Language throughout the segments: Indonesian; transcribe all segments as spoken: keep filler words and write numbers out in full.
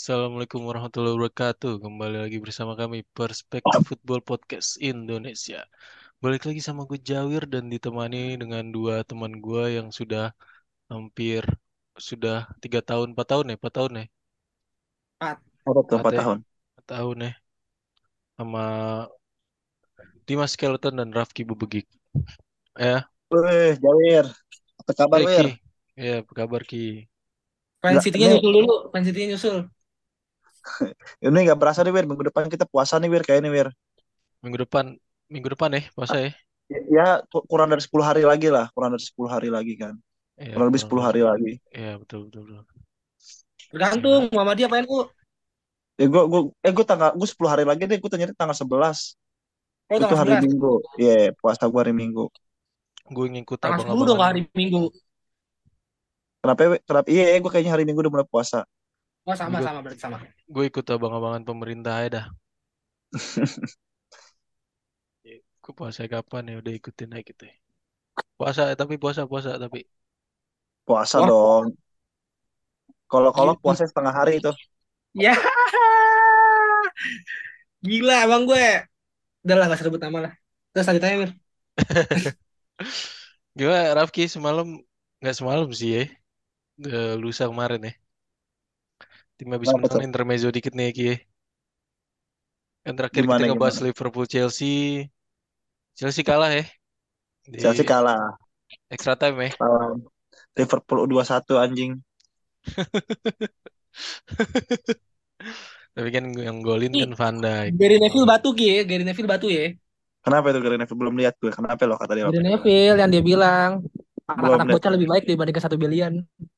Assalamualaikum warahmatullahi wabarakatuh. Kembali lagi bersama kami Perspektif Football Podcast Indonesia. Balik lagi sama gue Jawir dan ditemani dengan dua teman gue yang sudah hampir sudah tiga tahun, empat tahun ya, empat tahun ya, Empat. Ada tuh empat empat ya, tahun. empat tahun ya, sama Dimas Skeleton dan Rafki Bubegik. Ya, Wih, Jawir. Apa kabar, eh Ki, Wir? ya apa kabar Ki? Fan Nggak, City-nya ini, nyusul dulu. Fan City-nya nyusul. ini nggak berasa nih, Wir. Minggu depan kita puasa nih, Wir. Kayak ini, Wir. Minggu depan, minggu depan ya, puasa ya? Ya, ku- kurang dari sepuluh hari lagi lah. Kurang dari sepuluh hari lagi kan. Ya Kurang lebih kurang sepuluh dari, hari lagi. ya betul betul betul. Tergantung Ya, Muhammadiyah apa N U. Ya, gue, gue, eh, gue tanggal, gue sepuluh hari lagi deh. Gue ternyata tanggal sebelas. Oh, Itu tanggal hari sebelas. Minggu. Iya, puasa gue hari Minggu. gue ngikut Tanggal sepuluh dong abang-abangan. hari Minggu. Kenapa, Wir? Kenapa? Iya, gue kayaknya hari Minggu udah mulai puasa. Oh, Gue ikut, sama-sama berarti sama. gue ikut abang-abangan pemerintah aja dah. Ya, gue puasa kapan ya udah ikutin aja gitu ya. Puasa eh, tapi puasa puasa tapi Puasa Wah, dong. Kalau kalau gila. puasa setengah hari itu. Ya, gila abang gue. Udah lah, gak usah sebut nama lah. Terus lanjut aja, Mir. gimana Rafki semalam nggak semalam sih ya. Eh, lusa kemarin ya. Tim habis Kenapa menang tuh? intermezzo dikit nih Ki ya. Kan terakhir kita Gimana, ngebahas gimana? Liverpool Chelsea. Chelsea kalah ya Chelsea di kalah. extra time ya. Lawan Liverpool U dua puluh satu anjing. Tapi kan yang golin Ih, kan Van Dijk. Gary Neville batu Ki ya. Gary Neville batu ya. Kenapa itu Gary Neville belum lihat gue? Kenapa lo kata dia Gary apa? Neville yang dia bilang Belum anak-anak lihat bocah gue. lebih baik dibandingkan satu bilion.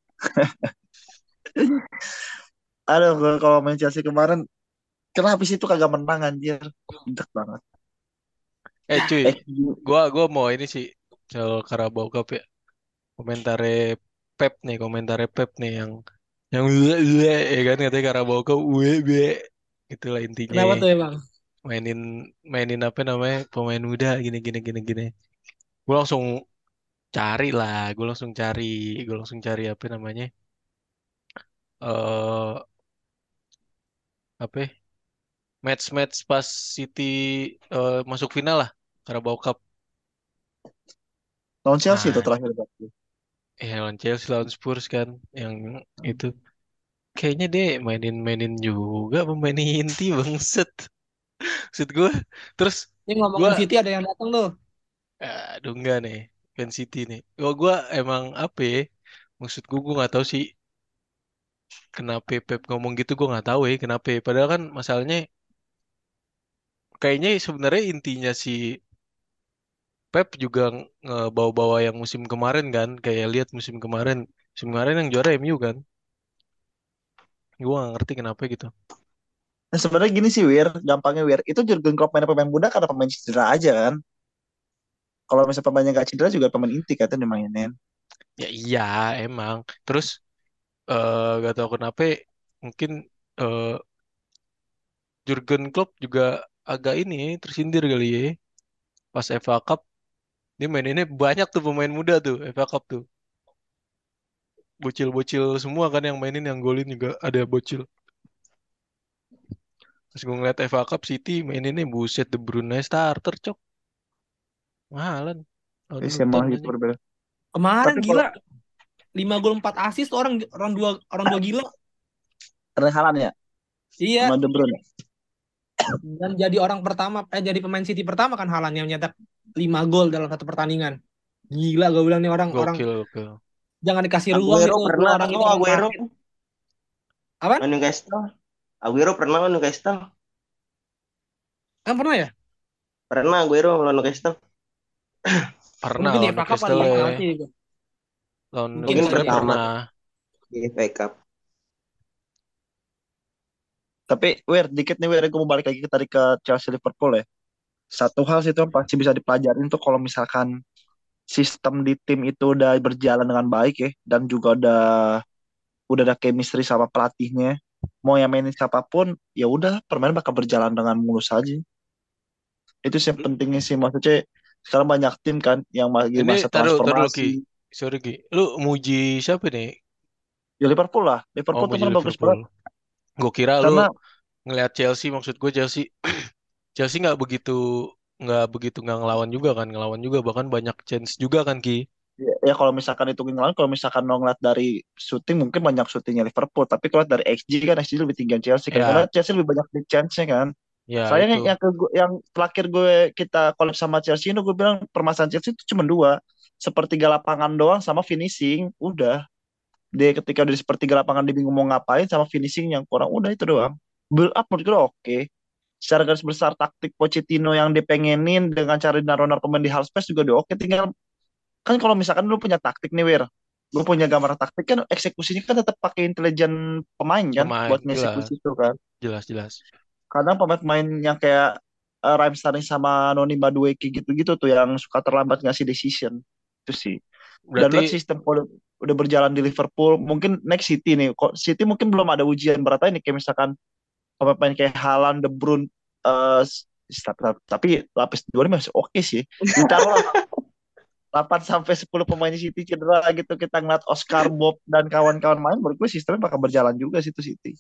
Aduh, gua kalau main Chelsea kemarin, kenapa sih itu kagak menang anjir? Gede banget. Eh cuy, Eh, gua gua mau ini sih soal Carabao Cup ya. Komentare Pep nih, komentare Pep nih yang yang ue ue ya kan katanya Carabao Cup ue be itulah intinya Kenapa tuh emang? mainin mainin apa namanya pemain muda gini gini gini gini. Gue langsung cari lah, gue langsung cari, gue langsung cari apa namanya eh apa ya, match-match pas City eh, masuk final lah Carabao Cup. lawan Chelsea itu Nah, terakhir berarti. ya lawan Chelsea lawan Spurs kan yang itu. Kayaknya deh mainin-mainin juga pemain inti bangset. Maksud gue. Terus Ini gue, ngomongin City ada yang datang tuh. aduh enggak nih. Man City nih. Gue gue emang apa ya? Maksud gue gue nggak tahu sih kenapa Pep ngomong gitu gue nggak tahu ya kenapa. Padahal kan masalahnya kayaknya sebenarnya intinya si Pep juga ngebawa-bawa yang musim kemarin kan. Kayak lihat musim kemarin. Musim kemarin yang juara M U kan. Gue gak ngerti kenapa gitu. Nah, sebenarnya gini sih, Wir, gampangnya Wir. Itu Jurgen Klopp main pemain muda karena pemain cedera aja kan. Kalau misalnya pemainnya nggak cedera juga pemain inti kan dimainin. Ya iya emang. Terus eh gak tahu kenapa mungkin eh, Jurgen Klopp juga agak ini tersindir kali ya. Pas F A Cup dia maininnya banyak tuh pemain muda tuh F A Cup tuh. Bocil-bocil semua kan yang mainin yang golin juga ada bocil. Pas gue ngeliat F A Cup City maininnya buset De Bruyne starter cok. Mahalan. Lawan Eh, saya Luton malah gitu aja. berbeda. Kemarin Tapi kalau gila, lima gol empat assist tuh orang orang dua orang dua gila. Erling Haaland ya Iya, sama De Bruyne. dan jadi orang pertama eh jadi pemain City pertama kan Haaland yang nyetak lima gol dalam satu pertandingan. Gila gue bilang nih orang-orang Gokil gokil. jangan dikasih ruang Aguero itu dua pernah orang tuh ini main Aguero parkir. Apaan? sama Newcastle. Aguero pernah sama Newcastle. Kan pernah ya? Pernah Aguero sama Newcastle. Oh, Pernah mungkin di lawan F A Cup kali Newcastle ya, ya. nggak ngerti gue. Lawan Mungkin Mungkin kali Newcastle ya. pertama pernah. di F A Cup. Tapi Wir, dikit nih Wir, gue mau balik lagi ke tadi ke Chelsea Liverpool ya. Satu hal sih itu yang pasti bisa dipelajarin tuh kalau misalkan sistem di tim itu udah berjalan dengan baik ya, dan juga udah udah ada chemistry sama pelatihnya, mau yang mainin siapapun ya udah permainan bakal berjalan dengan mulus aja. Itu sih yang pentingnya sih, maksudnya sekarang banyak tim kan yang lagi Ini masa taruh taruh transformasi. Ki. Sorry Ki. Lu muji siapa nih? Ya Liverpool lah, Oh Liverpool tuh muji kan bagus banget. Liverpool. Gue kira lu Karena ngelihat Chelsea, maksud gue Chelsea Chelsea nggak begitu nggak begitu nggak ngelawan juga kan, ngelawan juga bahkan banyak chance juga kan Ki. ya, ya kalau misalkan itu ngelawan, kalau misalkan lo ngeliat dari shooting mungkin banyak shootingnya Liverpool, tapi kalau dari X G kan X G lebih tinggi Chelsea kan, karena Ya, Chelsea lebih banyak big chance-nya kan. ya Sayangnya itu. yang ke yang terakhir gue kita collab sama Chelsea itu gue bilang permasalahan Chelsea itu cuma dua, sepertiga lapangan doang sama finishing. Udah, dia ketika udah di sepertiga lapangan dia bingung mau ngapain sama finishing yang kurang, udah itu doang. Build up menurut gue oke. Secara garis besar taktik Pochettino yang dipengenin dengan cara naruh-naruh pemain di half space juga udah oke. Tinggal kan kalau misalkan lu punya taktik nih Wir, lu punya gambaran taktik kan eksekusinya kan tetap pakai intelijen pemain kan Pemain buat jelas, ngeksekusi itu kan. jelas, jelas. Kadang pemain-pemain yang kayak uh, Raheem Sterling sama Noni Madueke gitu-gitu tuh yang suka terlambat ngasih decision itu sih. Dan lihat Berarti sistem udah, udah berjalan di Liverpool, mungkin next City nih. Kok City mungkin belum ada ujian berat ini kayak misalkan pemain kayak Haaland, De Bruyne, uh, tapi, tapi lapis dua ini masih oke sih. Ditaruh delapan sampai sepuluh pemain City cedera gitu, kita ngeliat Oscar Bob dan kawan-kawan main, menurut gue sistemnya bakal berjalan juga situ City.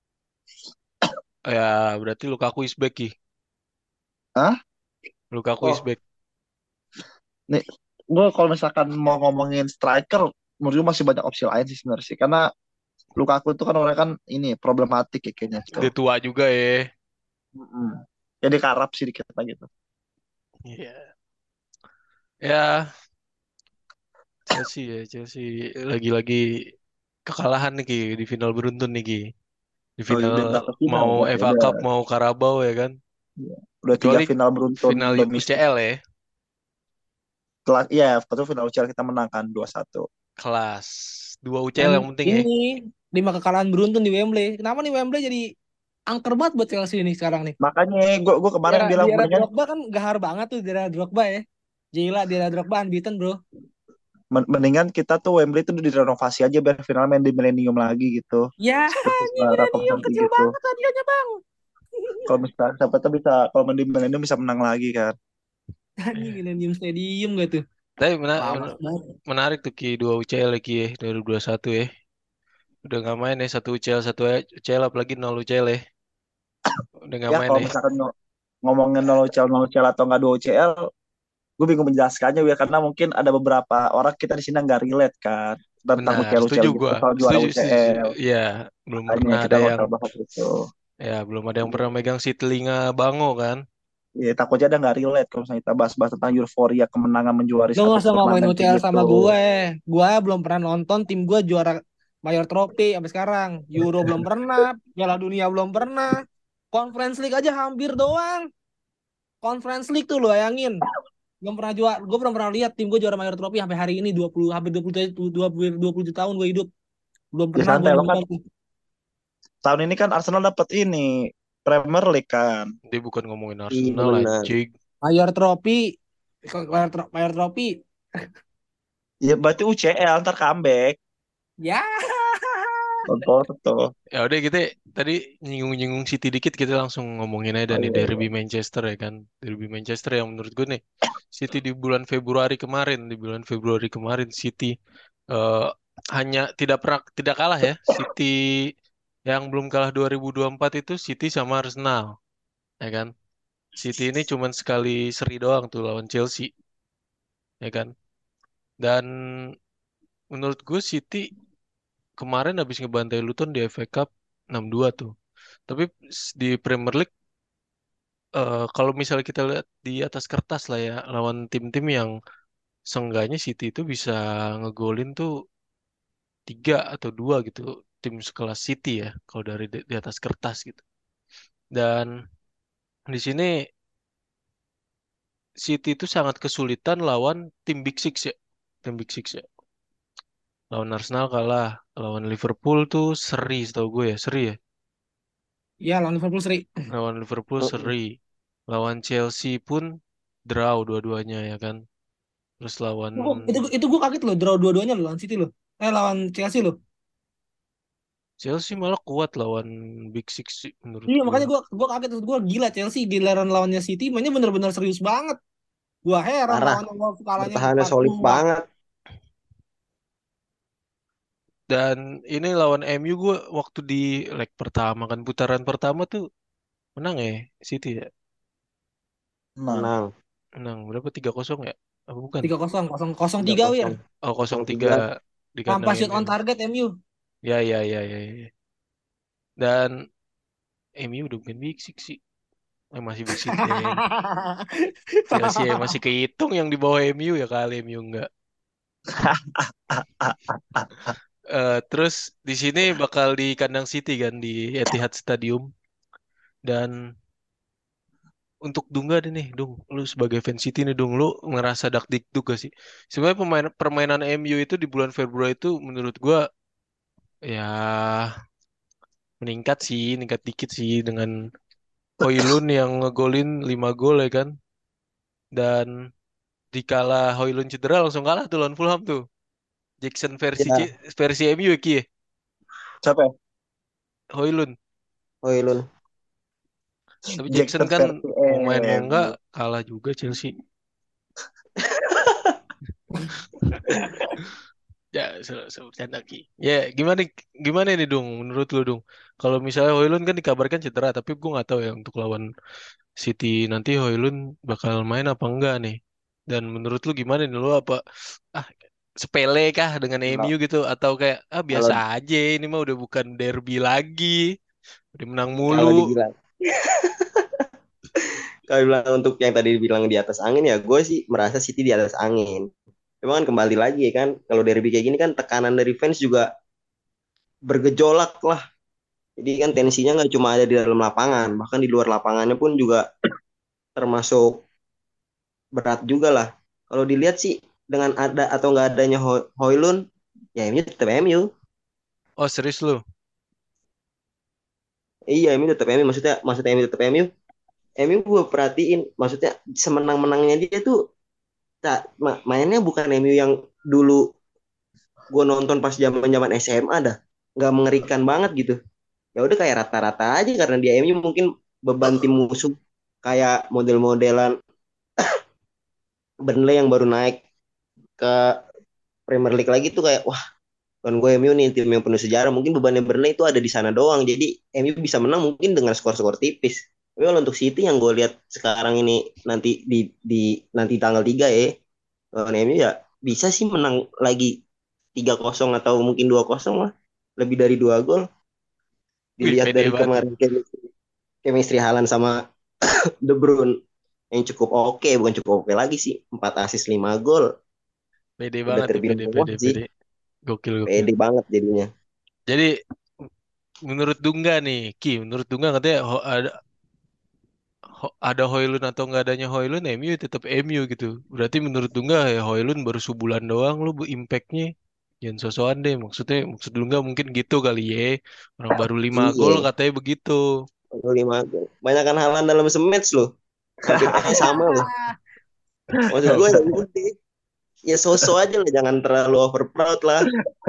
ya berarti Lukaku is back Ki. Hah? Lukaku is Oh, back. nih gue kalau misalkan mau ngomongin striker, menurut gue masih banyak opsi lain sih sebenarnya sih. Karena Lukaku tuh kan orang kan ini problematik ya kayaknya tuh. Udah tua juga ya. Mm-mm. Jadi karap sih dikit lagi tuh. Iya. Ya, Chelsea ya, Chelsea lagi-lagi kekalahan nih Ki di final beruntun nih Ki. Di Oh, final udah berapa final mau berarti? F A Udah, Cup mau Carabao ya kan. udah tiga Kecuali final beruntun final domestik. U C L ya, Kelas, ya, itu final U C L kita menangkan dua satu. kelas dua U C L Dan yang penting ya. ini lima kekalahan beruntun di Wembley. Kenapa nih Wembley jadi angker banget buat Chelsea ini sekarang nih? Makanya gue gue Di kemarin era, di bilang era mendingan Drogba kan gahar banget tuh di era Drogba ya. Gila di era Drogba unbeaten bro. men- mendingan kita tuh Wembley tuh direnovasi aja biar final main di Millennium lagi gitu. Ya, Seperti ini Semarang Millennium seperti kecil gitu. banget stadionnya bang. Kalau misalnya siapa tuh bisa kalau main di Millennium bisa menang lagi kan. Ini Millennium Stadium gak tuh? Tapi mena- Lawas men- banget. menarik tuh Ki dua U C L lagi ya dua ribu dua puluh satu ya. Udah nggak main ya satu U C L satu U C L apalagi nol U C L ya. Udah nggak Ya main kalau ya. misalkan ngo- ngomongin nol U C L nol U C L atau nggak dua U C L, gue bingung menjelaskannya ya karena mungkin ada beberapa orang kita di sini nggak relate kan tentang Benar, U C L setuju U C L gitu gua. soal juara Setuju, setuju. U C L. Ya, belum Makanya pernah kita ada nggak yang usah bahas itu. ya belum ada yang pernah megang si telinga Bango kan. Ya, takutnya ada nggak relate kalau misalnya kita bahas-bahas tentang euforia kemenangan menjuari Lu satu gak usah ngomongin turnamen kayak U C L gitu. sama gue. Gue belum pernah nonton tim gue juara Mayor Trophy sampai sekarang. Euro belum pernah. Piala Dunia belum pernah. Conference League aja hampir doang. Conference League tuh lo bayangin. Belum pernah juara. Gue belum pernah lihat tim gue juara Mayor Trophy sampai hari ini dua puluh hampir dua puluh dua puluh dua puluh tahun gue hidup. Belum Ya pernah gue santai lo kan nonton tuh. tahun ini kan Arsenal dapat ini Premier League kan. Dia bukan ngomongin Iya Arsenal benar. anjing. Mayor Trophy. Mayor, Tro- Mayor Trophy. Ya berarti U C L ntar comeback. Ya. Contoh tuh. Ya udah kita tadi nyinggung-nyinggung City dikit kita langsung ngomongin aja Oh nih iya, derby iya. Manchester ya kan. Derby Manchester yang menurut gue nih City di bulan Februari kemarin, di bulan Februari kemarin City eh, hanya tidak pernah tidak kalah ya. City yang belum kalah dua ribu dua puluh empat itu City sama Arsenal, ya kan? City ini cuman sekali seri doang tuh lawan Chelsea, ya kan? Dan menurut gue City kemarin habis ngebantai Luton di F A Cup enam dua tuh. Tapi s- di Premier League eh, kalau misalnya kita lihat di atas kertas lah ya lawan tim-tim yang seenggaknya City itu bisa ngegolin tuh tiga atau dua gitu tim sekelas City ya kalau dari di, di atas kertas gitu. Dan di sini City itu sangat kesulitan lawan tim Big Six ya. Tim Big Six ya. Lawan Arsenal kalah, lawan Liverpool tuh seri setahu gue ya, seri ya. Ya lawan Liverpool seri. Lawan Liverpool Mm-mm. seri. Lawan Chelsea pun draw dua-duanya ya kan. Terus lawan Itu, itu, itu gue kaget loh. Draw dua-duanya loh lawan City loh. Eh lawan Chelsea loh. Chelsea malah kuat lawan Big Six sih menurut Iya gue. makanya gue gue kaget gue gila Chelsea giliran lawannya City mainnya bener-bener serius banget. Gue heran Parah. lawannya Wolves kalahnya Bertahannya empat solid dua. banget. Dan ini lawan M U gue waktu di leg pertama kan putaran pertama tuh menang ya City ya. Menang. Menang Menang berapa tiga kosong ya? Apa bukan? tiga kosong, kosong kosong tiga tiga Wir. kosong Oh kosong kosong tiga tiga di Tanpa kandang shoot on M U. target M U. Ya ya ya ya ya. Dan M U udah bukan Big Six sih. Eh, masih Big Six deng. Chelsea ya masih kehitung yang di bawah M U ya kali M U enggak. Eh, terus di sini bakal di kandang City kan di Etihad Stadium dan untuk Dunga deh nih, Dung. Lu sebagai fans City nih, Dung. Lu ngerasa dak-dikduk gak sih? Sebenarnya pemain permainan M U itu di bulan Februari itu menurut gua ya meningkat sih, meningkat dikit sih dengan Hoylund yang ngegolin lima gol ya kan. Dan dikala Hoylund cedera langsung kalah tuh lawan Fulham tuh. Jackson versi ya. C- versi M U ya Ki ya? Siapa ya? Hoylund. Hoylund Tapi Jackson Jackson kan versi mau main mau M U. enggak kalah juga Chelsea. Ya, se- se- bercanda Ki. Ya, gimana gimana nih Dung menurut lu Dung? Kalau misalnya Hoylund kan dikabarkan cedera, tapi gue nggak tahu ya untuk lawan City nanti Hoylund bakal main apa enggak nih. Dan menurut lu gimana nih lu apa ah sepele kah dengan M U kalau gitu atau kayak ah kalau biasa aja ini mah udah bukan derby lagi. Udah menang mulu. kalau dibilang kalau dibilang untuk yang tadi dibilang di atas angin ya gue sih merasa City di atas angin. Memang kan kembali lagi ya kan kalau derby kayak gini kan tekanan dari fans juga bergejolak lah. Jadi kan tensinya nggak cuma ada di dalam lapangan, bahkan di luar lapangannya pun juga termasuk berat juga lah. Kalau dilihat sih dengan ada atau nggak adanya Ho- Hoylund, ya M U tetap M U. Oh serius lu? Iya M U tetap M U. Maksudnya maksudnya M U tetap M U. M U gue perhatiin, maksudnya semenang-menangnya dia tuh tak ma- mainnya bukan M U yang dulu gue nonton pas zaman-zaman S M A dah. Nggak mengerikan banget gitu. Ya udah kayak rata-rata aja karena dia M U mungkin beban tim musuh kayak model-modelan Burnley yang baru naik ke Premier League lagi tuh kayak wah kan gue M U nih tim yang penuh sejarah mungkin bebannya Burnley itu ada di sana doang jadi M U bisa menang mungkin dengan skor-skor tipis tapi kalau untuk City yang gue lihat sekarang ini nanti di di nanti tanggal tiga ya lawan M U ya bisa sih menang lagi tiga kosong atau mungkin dua kosong lah lebih dari dua gol Wih dilihat pede dari banget. kemarin chemistry, chemistry Haaland sama De Bruyne yang cukup oke bukan cukup oke lagi sih empat assist lima gol Pede udah banget tuh terbilang pede wah pede sih pede. Gokil gokil. pede banget jadinya. Jadi menurut Dungga nih, Ki, menurut Dungga katanya ho- ada ho- ada Hoylund atau nggak adanya Hoylund, M U tetap M U gitu. Berarti menurut Dungga ya Hoylund baru sebulan doang lu impactnya. Jangan sosokan deh, maksudnya maksud Dungga mungkin gitu kali ya. Orang baru lima gol Iya katanya begitu. lima gol. Banyakan Haaland dalam sematch loh. Update-nya sama loh. Maksud gue ya udah. Ya so-so aja lah. Jangan terlalu over proud lah.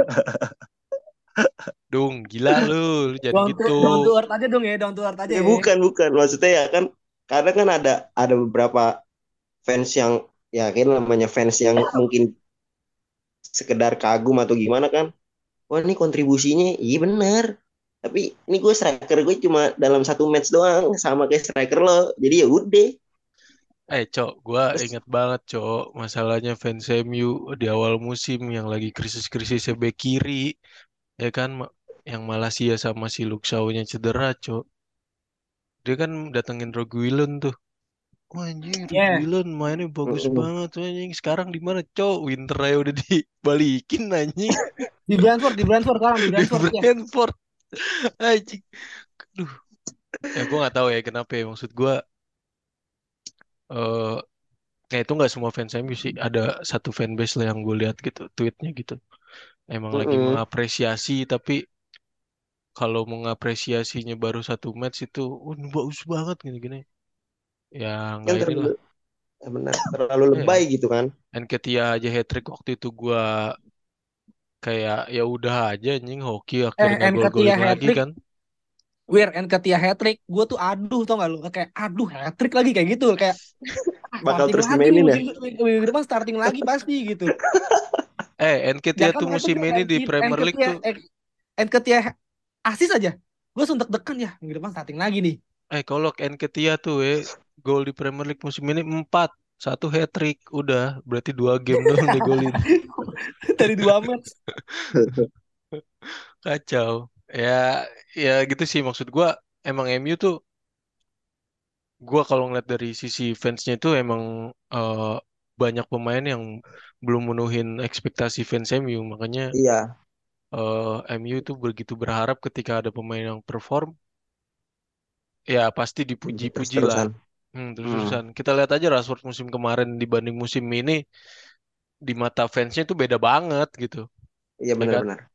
Dung, gila lu, lu jangan Down to, gitu. down to earth aja dong ya, down to earth aja Ya ya. bukan, bukan. Maksudnya ya kan. Kadang kan ada ada beberapa fans yang. Ya kan namanya fans yang mungkin sekedar kagum atau gimana kan. Wah ini kontribusinya. Iya bener. Tapi ini gue striker gue cuma dalam satu match doang. Sama kayak striker lo. Jadi ya udah. Eh, Cok, gua Terus, ingat banget, Cok, masalahnya fans M U di awal musim yang lagi krisis-krisisnya bek kiri, ya kan, Ma- yang Malaysia sama si Luxau-nya cedera, Cok. Dia kan datengin Reguilon tuh. Wah, anjing, Ya, Reguilon mainnya bagus mm-mm. banget, tuh, anjing. Sekarang di mana, Cok? Winter aja udah dibalikin, anjing. di Brentford, di Brentford sekarang di Di Brentford ya. Brentford, anjing. Duh, ya gua nggak tahu ya kenapa ya. Maksud gua, eh kayak itu nggak semua fans M U sih. Ada satu fanbase lah yang gue lihat gitu, tweetnya gitu. Emang lagi Mm-mm. mengapresiasi tapi kalau mengapresiasinya baru satu match itu oh, ini bagus banget gini-gini ya nggak Kan inilah terlalu ya benar terlalu lebay ya gitu kan. Nketiah aja hat trick waktu itu gua kayak ya udah aja anjing hoki Eh, akhirnya Nketiah gol-golin lagi hat-trick, kan. Wir, Nketiah hat-trick. Gue tuh aduh tau gak lu, kayak aduh hat-trick lagi kayak gitu, kayak ah, Bakal starting terus lagi nih dimainin ya. musim, minggu depan starting lagi pasti gitu. Eh, Ya Nketiah kan tuh mereka musim punya ini di Enki- Premier League Enketia tuh. Enketia asis aja. Gue suntek dekan ya minggu depan starting lagi nih. Eh, kalau Nketiah tuh eh gol di Premier League musim ini empat, satu hat trick, udah berarti dua game doang dia golin. Dari dua match. Kacau. Ya, ya gitu sih maksud gua. Emang M U tuh, gua kalau ngeliat dari sisi fansnya itu emang eh, banyak pemain yang belum menuhin ekspektasi fans M U. Makanya Iya, eh, M U itu begitu berharap ketika ada pemain yang perform, ya pasti dipuji-puji lah. terus-terusan. Hmm, Hmm, terus-terusan. Kita lihat aja Rashford musim kemarin dibanding musim ini, di mata fansnya itu beda banget gitu, iya ya kan? benar-benar.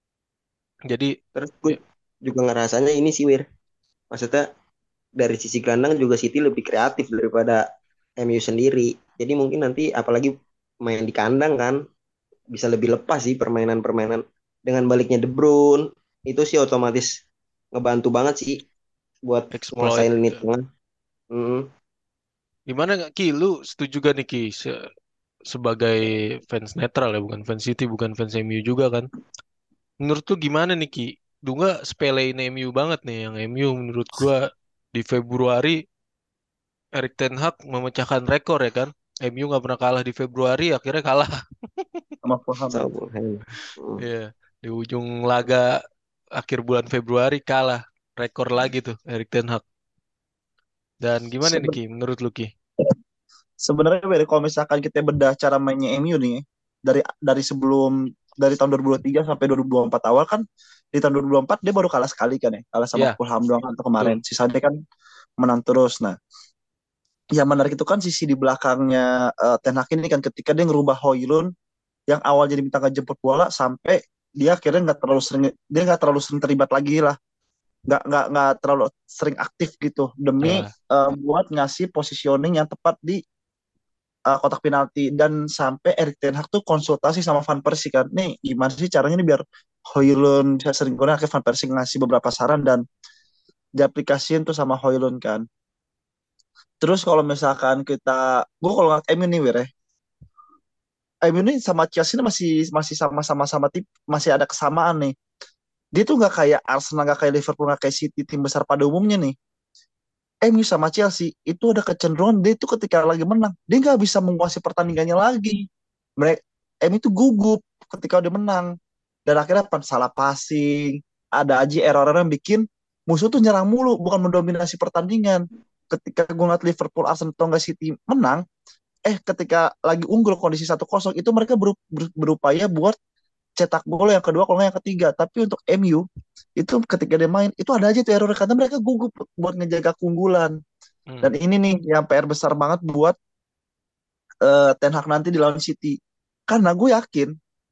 Jadi, Terus gue ya, juga ngerasanya ini sih Wir. Maksudnya dari sisi gelandang juga City lebih kreatif daripada M U sendiri. Jadi mungkin nanti apalagi main di kandang kan bisa lebih lepas sih permainan-permainan dengan baliknya De Bruyne itu sih otomatis ngebantu banget sih buat exploit nguasain lini gitu. tengah. Mm, Gimana nggak Ki? Lu setuju gak nih Ki? Se- sebagai fans netral ya, bukan fans City, bukan fans M U juga kan? Menurut lu gimana nih Ki? Lu nggak sepelein M U banget nih, yang M U menurut gua di Februari Erik ten Hag memecahkan rekor ya kan? M U nggak pernah kalah di Februari, akhirnya kalah. sama Fulham ya. so, mm. Iya, di ujung laga akhir bulan Februari kalah. Rekor lagi tuh Erik ten Hag. Dan gimana nih Seben- Ki? Menurut lu Ki? Sebenarnya Ber, kalau misalkan kita bedah cara mainnya M U nih, dari dari sebelum dari tahun dua ribu dua puluh tiga sampai dua ribu dua puluh empat awal kan, di tahun dua ribu dua puluh empat dia baru kalah sekali kan ya, kalah sama Ya, Fulham doang kan tuh kemarin. betul. Sisanya kan menang terus. Nah, yang menarik itu kan sisi di belakangnya eh, Ten Hag ini kan ketika dia ngerubah Højlund yang awal jadi minta ngejemput bola sampai dia akhirnya nggak terlalu sering dia nggak terlalu sering terlibat lagi lah, nggak nggak nggak terlalu sering aktif gitu demi Ya, eh, buat ngasih positioning yang tepat di eh, kotak penalti dan sampai Erik ten Hag tuh konsultasi sama Van Persie kan, nih gimana sih caranya nih biar Højlund bisa sering gunakan. Van Persie ngasih beberapa saran dan diaplikasiin tuh sama Højlund kan. Terus kalau misalkan kita, gue kalau ngeliat M U nih Wir ya, M U ini sama Chelsea ini masih masih sama-sama sama tip masih ada kesamaan nih. Dia tuh nggak kayak Arsenal, nggak kayak Liverpool, nggak kayak City, tim besar pada umumnya nih. M U sama Chelsea itu ada kecenderungan dia itu ketika lagi menang dia nggak bisa menguasai pertandingannya lagi. Mereka M U itu gugup ketika udah menang dan akhirnya apa, salah passing, ada aja error-error yang bikin musuh tuh nyerang mulu bukan mendominasi pertandingan. Ketika gue ngeliat Liverpool, Arsenal atau nggak City menang, eh ketika lagi unggul kondisi satu kosong itu mereka beru- ber- berupaya buat cetak gol yang kedua kalau nggak yang ketiga. Tapi untuk M U itu ketika dia main itu ada aja tuh error karena mereka gugup buat ngejaga keunggulan. Dan hmm. ini nih yang P R besar banget buat uh, Ten Hag nanti di lawan City. Karena gue yakin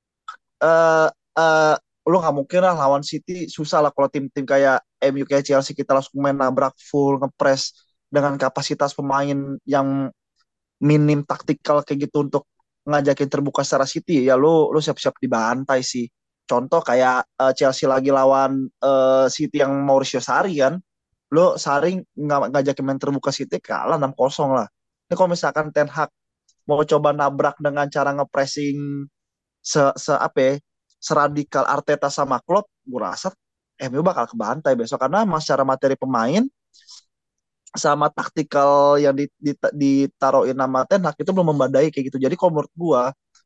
uh, uh, lo nggak mungkin lah lawan City susah lah kalau tim-tim kayak M U kayak Chelsea kita langsung main nabrak full ngepres dengan kapasitas pemain yang minim taktikal kayak gitu untuk ngajakin terbuka secara City ya lo lo siap-siap dibantai sih. Contoh kayak uh, Chelsea lagi lawan uh, City yang Mauricio Sarri kan, lo Sarri nggak ngajakin main terbuka City kalah enam kosong lah. Ini kalau misalkan Ten Hag mau coba nabrak dengan cara ngepressing se, se apa ya, seradikal Arteta sama Klopp, gue rasa M U bakal kebantai besok karena emang secara materi pemain sama taktikal yang di, di, ditaruhin nama Ten Hag itu belum membadai kayak gitu. Jadi kalau menurut gue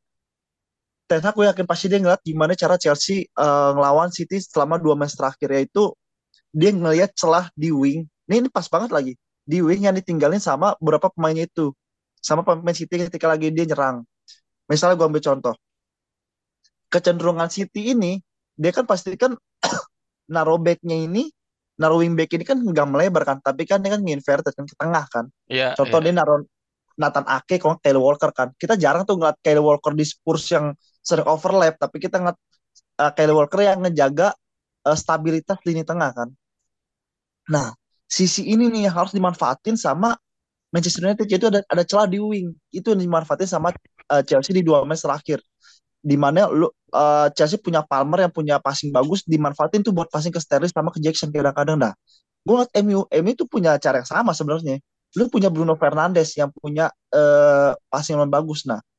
Ten Hag gue yakin pasti dia ngeliat gimana cara Chelsea uh, ngelawan City selama dua match terakhir, yaitu dia ngelihat celah di wing. Ini, ini pas banget lagi di wing yang ditinggalin sama beberapa pemainnya itu, sama pemain City ketika lagi dia nyerang. Misalnya gue ambil contoh kecenderungan City ini, dia kan pasti kan naruh backnya ini, naruh wing back ini kan nggak melebar kan, tapi kan dia kan inverted kan ke tengah kan. Ya, Contoh dia ya. naruh Nathan Ake kalau Kyle Walker kan. Kita jarang tuh ngeliat Kyle Walker di Spurs yang sering overlap, tapi kita ngeliat uh, Kyle Walker yang ngejaga uh, stabilitas lini tengah kan. Nah, sisi ini nih yang harus dimanfaatin sama Manchester United, yaitu ada ada celah di wing. Itu yang dimanfaatin sama uh, Chelsea di dua match terakhir. Di mana lu uh, Chelsea punya Palmer yang punya passing bagus, dimanfaatin tuh buat passing ke Sterling sama ke Jackson kadang-kadang. Nah, gue ngeliat M U, M U itu punya cara yang sama sebenarnya. Lu punya Bruno Fernandes yang punya uh, passing yang bagus. Nah,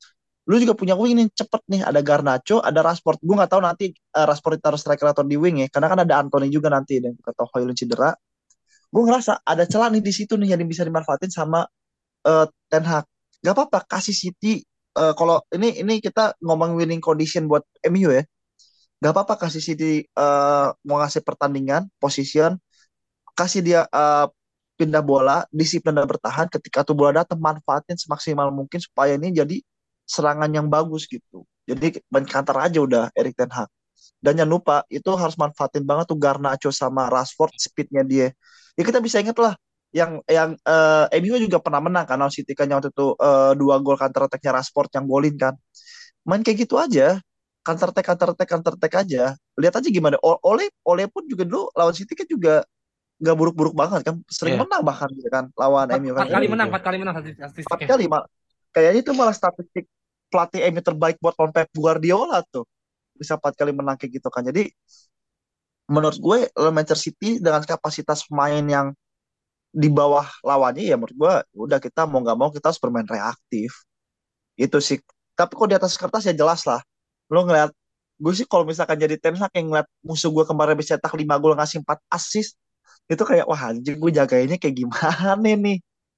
Lu juga punya wing nih cepet nih, ada Garnacho, ada Rashford. Gue nggak tahu nanti uh, Rashford ditaruh striker atau di wing ya, karena kan ada Anthony juga nanti dan kata Højlund cedera. Gue ngerasa ada celah nih di situ nih yang bisa dimanfaatin sama uh, Ten Hag. Gak apa-apa kasih City, uh, kalau ini ini kita ngomong winning condition buat M U ya. Gak apa-apa kasih City uh, mau ngasih pertandingan, position, kasih dia uh, pindah bola, disiplin dan bertahan. Ketika tuh bola datang, manfaatin semaksimal mungkin supaya ini jadi serangan yang bagus gitu. Jadi main counter aja udah Erik Ten Hag. Dan jangan lupa itu harus manfaatin banget tuh Garnacho sama Rashford, speednya dia. Ya kita bisa inget lah yang yang uh, M U juga pernah menang kan lawan City kan yang waktu itu uh, dua gol counter attack-nya Rashford yang golin kan. Main kayak gitu aja. Counter attack counter attack counter attack aja. Lihat aja gimana. O- Ole Ole pun juga dulu lawan City kan juga nggak buruk-buruk banget kan, sering Ya, menang bahkan gitu kan lawan Empat, M U kan empat kayak kali betul menang, tuh. empat kali menang statistik- empat statistiknya. kali mal kayaknya itu malah statistik pelatih M U terbaik buat lawan Pep Guardiola tuh, bisa empat kali menang kayak gitu kan. Jadi menurut gue Manchester City dengan kapasitas pemain yang di bawah lawannya ya menurut gue udah kita mau nggak mau kita harus bermain reaktif itu sih. Tapi kalau di atas kertas ya jelas lah lo ngeliat, gue sih kalau misalkan jadi Ten Hag yang ngeliat musuh gue kemarin bisa cetak lima gol ngasih empat assist itu kayak wah anjing gue jagainnya kayak gimana nih,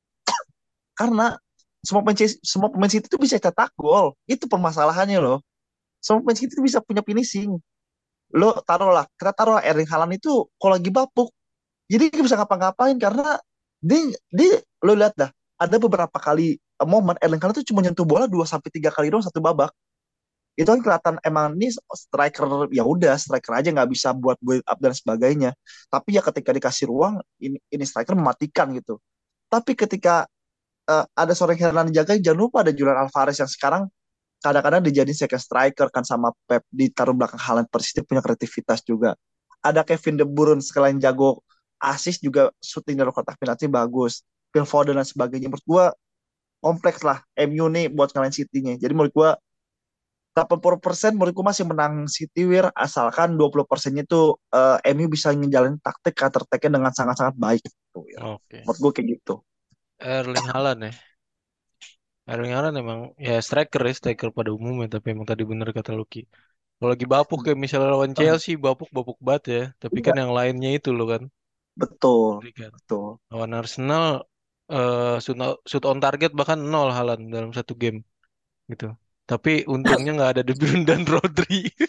karena semua pemain City- semua pemain City itu bisa cetak gol. Itu permasalahannya loh. Semua pemain City itu bisa punya finishing. Lo taruh lah, kita taruh Erling Haaland itu kalau lagi bapuk, jadi dia bisa ngapa-ngapain karena dia, dia lo lihat dah, ada beberapa kali eh, momen Erling Haaland itu cuma nyentuh bola dua sampai tiga kali doang satu babak. Itu kan kelihatan emang ini striker, ya udah striker aja nggak bisa buat build up dan sebagainya. Tapi ya ketika dikasih ruang ini, ini striker mematikan gitu. Tapi ketika uh, ada seorang yang Hernan dijagain, jangan lupa ada Julian Alvarez yang sekarang kadang-kadang dijadiin second striker kan sama Pep, ditaruh belakang Haaland. Persis dia punya kreativitas juga. Ada Kevin De Bruyne sekalian jago assist juga, shooting dari kotak penalti bagus. Phil Foden dan sebagainya. Menurut gua kompleks lah M U nih buat ngalahin City-nya. Jadi menurut gua delapan puluh persen menurut gua masih menang City Wir, asalkan dua puluh persennya itu uh, M U bisa ngejalanin taktik counter attack-nya dengan sangat-sangat baik gitu ya. Oke. Menurut gua kayak gitu. Erling Haaland ya. Erling Haaland emang ya striker ya, striker pada umumnya. Tapi emang tadi bener kata Lucky. Kalau lagi bapuk kayak misalnya lawan Chelsea, bapuk-bapuk banget ya. Tapi kan Iya, yang lainnya itu loh kan. betul, Berikan. betul. Lawan Arsenal, eh shoot, shoot on target bahkan nol Haaland dalam satu game gitu. Tapi untungnya nggak ada De Bruyne dan Rodri.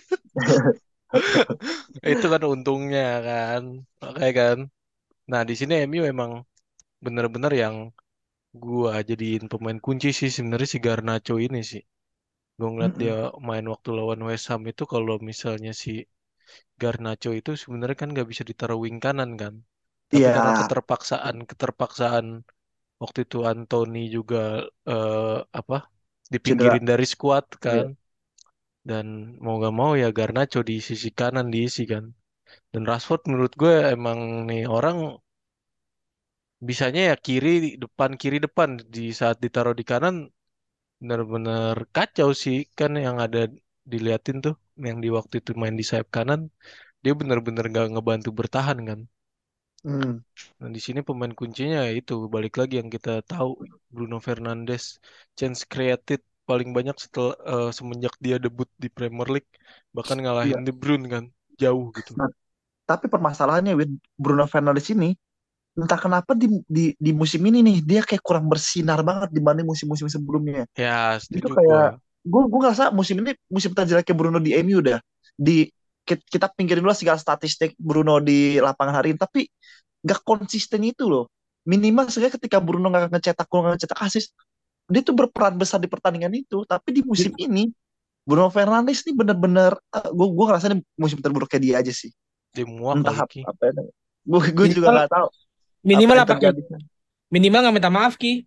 Itu kan untungnya kan. Oke kan. Nah, di sini M U emang bener-bener yang gua jadiin pemain kunci sih sebenarnya si Garnacho ini sih. Gue ngeliat dia Mm-mm. main waktu lawan West Ham itu kalau misalnya si Garnacho itu sebenarnya kan nggak bisa ditaruh wing kanan kan. Tapi Iya, karena keterpaksaan keterpaksaan waktu itu Anthony juga eh, apa cedera. dipinggirin dari squad kan. Iya. Dan mau gak mau ya Garnacho di sisi kanan diisi kan. Dan Rashford menurut gue emang nih orang bisanya ya kiri depan kiri depan, di saat ditaruh di kanan benar-benar kacau sih kan yang ada diliatin tuh yang di waktu itu main di sayap kanan dia benar-benar gak ngebantu bertahan kan. Hmm. Nah di sini pemain kuncinya ya itu balik lagi yang kita tahu Bruno Fernandes, chance created paling banyak setelah eh, semenjak dia debut di Premier League, bahkan ngalahin Iya. De Bruyne kan jauh gitu. Nah, tapi permasalahannya Win, Bruno Fernandes ini entah kenapa di, di di musim ini nih dia kayak kurang bersinar banget dibanding musim-musim sebelumnya. Ya Dia tuh setuju gue. kayak gue gue ngerasa musim ini musim terjeleknya Bruno di M U udah di ki- kita pinggirin dulu segala statistik Bruno di lapangan hari ini, tapi gak konsisten itu loh. Minimal sebenarnya ketika Bruno nggak ngecetak gol, nggak ngecetak assist, dia tuh berperan besar di pertandingan itu. Tapi di musim ini Bruno Fernandes nih bener-bener uh, gue gue ngerasa ini musim terburuknya dia aja sih. Dia muak Entah kali apa, Ki. apa ya, gue gue juga Minimal nggak tahu apa minimal yang apa Ki? terjadi. Minimal nggak minta maaf Ki.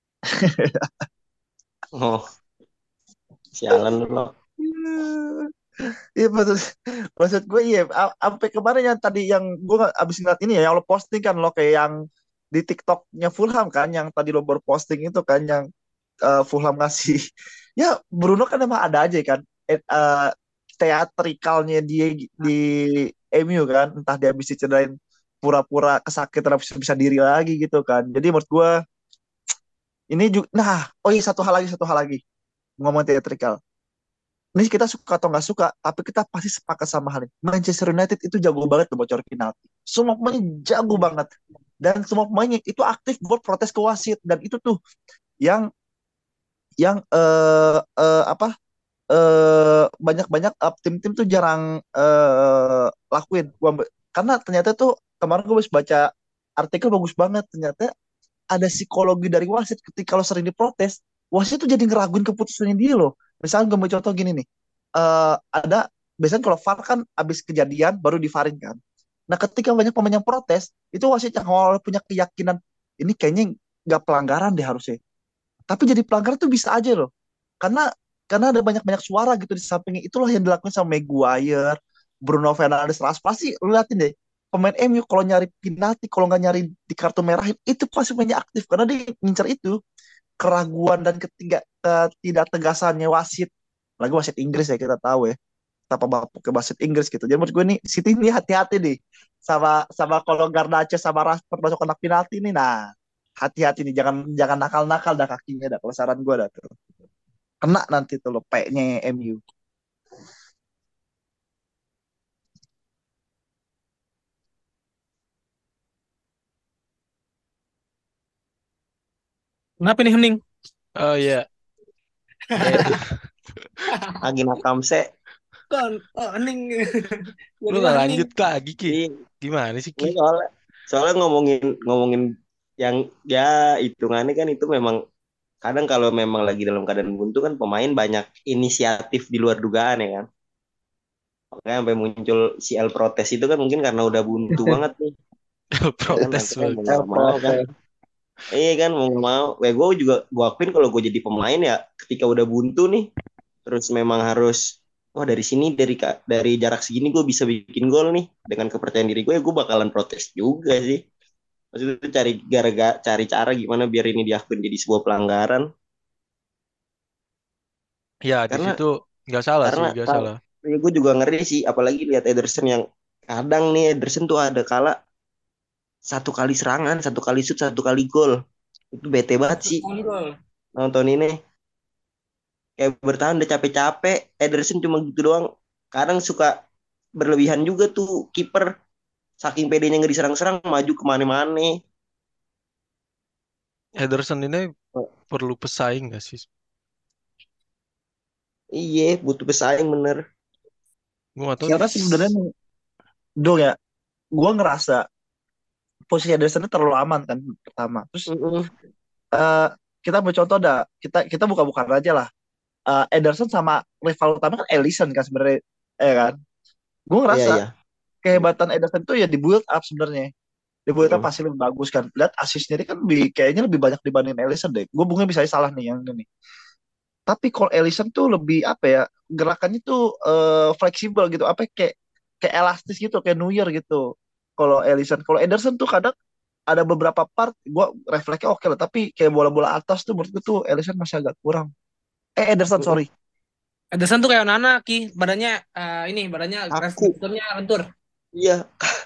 Oh, sialan lo. Iya maksud maksud gue iya a- sampai kemarin yang tadi yang gue nggak abis ngeliat ini ya yang lo posting kan lo kayak yang di TikToknya Fulham kan yang tadi lo baru posting itu kan yang eh, Fulham ngasih ya Bruno kan emang ada aja kan eh, eh, teatrikalnya dia di M U kan, entah dia habis dicederain pura-pura kesakitan habis bisa diri lagi gitu kan. Jadi menurut gue ini juga, nah oh iya satu hal lagi satu hal lagi ngomong teatrikal. Ini kita suka atau nggak suka, tapi kita pasti sepakat sama hal ini. Manchester United itu jago banget tuh bocor penalti. Semua pemainnya jago banget. Dan semua pemainnya itu aktif buat protes ke wasit. Dan itu tuh yang yang eh eh, apa eh banyak-banyak eh, tim-tim tuh jarang eh lakuin. Gua, karena ternyata tuh kemarin gue habis baca artikel bagus banget. Ternyata ada psikologi dari wasit ketika kalau sering diprotes, wasit tuh jadi ngeraguin keputusannya dia loh. Misalnya gue mau contoh gini nih, eh ada biasanya kalau V A R kan abis kejadian baru divarin kan. Nah ketika banyak pemain yang protes, itu wasit yang awal punya keyakinan ini kayaknya nggak pelanggaran deh harusnya. Tapi jadi pelanggaran tuh bisa aja loh. Karena karena ada banyak-banyak suara gitu di sampingnya. Itulah yang dilakukan sama Maguire, Bruno Fernandes, Rashford. Pasti lu liatin deh. Pemain M U kalau nyari penalti, kalau nggak nyari di kartu merah, itu pasti mainnya aktif. Karena dia ngincar itu. Keraguan dan ketiga, ketidak tegasannya wasit. Lagi wasit Inggris ya kita tahu ya. Tanpa bapak ke wasit Inggris gitu. Jadi menurut gue nih, City ini hati-hati nih. Sama sama kalau Garnacho sama Rashford masuk kotak penalti nih. Nah, hati-hati nih. Jangan jangan nakal-nakal dah kakinya dah. Kalau saran gue dah tuh. Kena nanti tuh lo P-nya M U. Kenapa nih hening? Oh iya, Eh, Agina Kamse. Kan, oh, hening. lu Tiba-tiba nggak hening. lanjut lagi Ki? Ini Gimana sih Ki? ini soalnya soalnya ngomongin ngomongin yang ya hitungannya kan itu memang kadang kalau memang lagi dalam keadaan buntu kan pemain banyak inisiatif di luar dugaan ya kan. Makanya sampai muncul si El Protes itu kan mungkin karena udah buntu banget nih. Ya kan Protes akhirnya mau banget. El nggak mau kan. protes. Iya kan mau nggak mau. Ya gue juga gue akuin kalau gue jadi pemain ya ketika udah buntu nih terus memang harus oh dari sini dari ka- dari jarak segini gue bisa bikin gol nih dengan kepercayaan diri gue ya gue bakalan protes juga sih. Maksudnya itu cari gara-gara cari cara gimana biar ini diakuin jadi sebuah pelanggaran Ya di karena situ nggak salah sih, karena nggak kalau salah. ya gue juga ngeri sih apalagi lihat Ederson yang kadang nih Ederson tuh ada kala satu kali serangan satu kali shoot satu kali gol itu bete banget sih Kontrol. nonton ini kayak bertahan udah capek-capek Ederson cuma gitu doang kadang suka berlebihan juga tuh kiper saking pedenya nggak diserang-serang maju kemana-mana. Ederson ini perlu pesaing nggak sih? Iya butuh pesaing bener. Gue nggak tahu nih. Karena sebenarnya nih, Do ya, gue ngerasa posisi Ederson itu terlalu aman kan pertama. Terus Mm-mm. eh, kita bercontoh dah, kita kita buka-bukaan aja lah. Eh, Ederson sama rival utama kan Alisson kan sebenarnya, eh kan. Gue Iya ngerasa iya. kehebatan Ederson itu ya di build up sebenarnya. Di build up Mm-mm. pasti lebih bagus kan. Lihat asisnya dia kan lebih, kayaknya lebih banyak dibanding Alisson deh. Gue mungkin bisa salah nih yang ini. Tapi kalau Alisson tuh lebih apa ya? Gerakannya tuh eh, fleksibel gitu. Apa kayak kayak elastis gitu, kayak New Year gitu. Kalau Alisson, kalau Ederson tuh kadang ada beberapa part gue refleksnya oke lah, tapi kayak bola-bola atas tuh menurut gue tuh Alisson masih agak kurang. Eh Ederson Mm-mm. sorry. Ederson tuh kayak Nana, Ki. Badannya, eh, ini, badannya, Aku responnya lentur. iya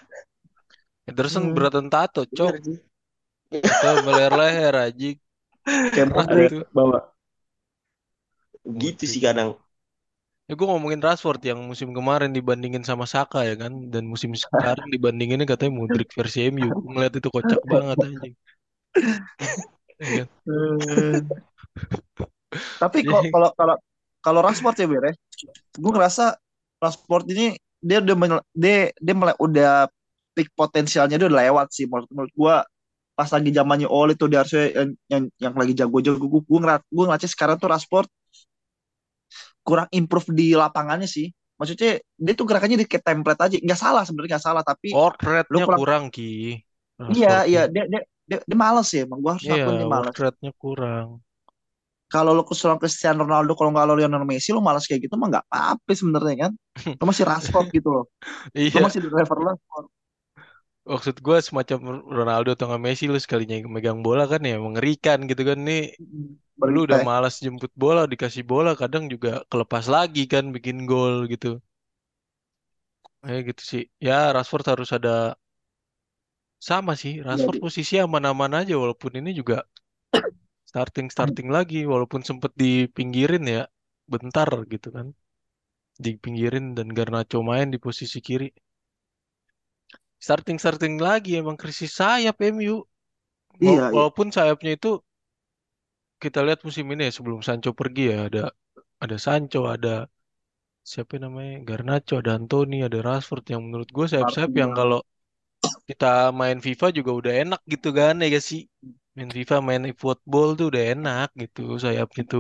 Ederson Hmm, beratan tato, cok. bener sih. Tato meleher-leher aja. kayak Berat Modric itu. bawa. Gitu Modric. sih kadang. Ya gue ngomongin Rashford yang musim kemarin dibandingin sama Saka ya kan. Dan musim sekarang dibandinginnya katanya Modric versi M U. Gue ngeliat itu kocak banget anjing. Ya kan? Hmm. Tapi kok Jadi, kalau kalau kalau Rashford ya Bere, gue ngerasa Rashford ini dia udah menye- dia dia mulai udah peak potensialnya dia udah lewat sih menurut menurut gue pas lagi zamannya Oli tuh dia harusnya yang yang, yang lagi jago-jago gue gue ngeliat gue ngeliatnya sekarang tuh Rashford kurang improve di lapangannya sih. Maksudnya dia tuh gerakannya di kayak template aja. Nggak salah sebenarnya nggak salah tapi work lu rate-nya kurang. kurang Ki. Iya Rashford iya tuh. dia dia dia, dia males ya. Emang gue harus Iya, akuin dia work males. rate-nya kurang. Kalau lu keselang Cristiano Ronaldo kalau nggak lo Lionel Messi lu malas kayak gitu mah nggak apa-apa sebenarnya kan. Lu masih Rashford gitu loh. Lu Iya, masih di level Rashford. maksud gue semacam Ronaldo atau nggak Messi lu sekalinya megang bola kan ya mengerikan gitu kan nih. Lu udah Berimpact. malas jemput bola, dikasih bola kadang juga kelepas lagi kan bikin gol gitu. Kayak gitu sih. Ya Rashford harus ada sama sih. Rashford Jadi posisi aman-aman aja walaupun ini juga starting starting lagi walaupun sempet dipinggirin ya bentar gitu kan, dipinggirin dan Garnacho main di posisi kiri. Starting starting lagi emang krisis sayap M U. Wal- Iya, iya. Walaupun sayapnya itu kita lihat musim ini ya sebelum Sancho pergi ya ada ada Sancho, ada siapa namanya Garnacho, ada Anthony, ada Rashford yang menurut gue sayap-sayap yang Martial. kalau kita main FIFA juga udah enak gitu kan ya gak sih? Main FIFA, main football tuh udah enak gitu sayap gitu.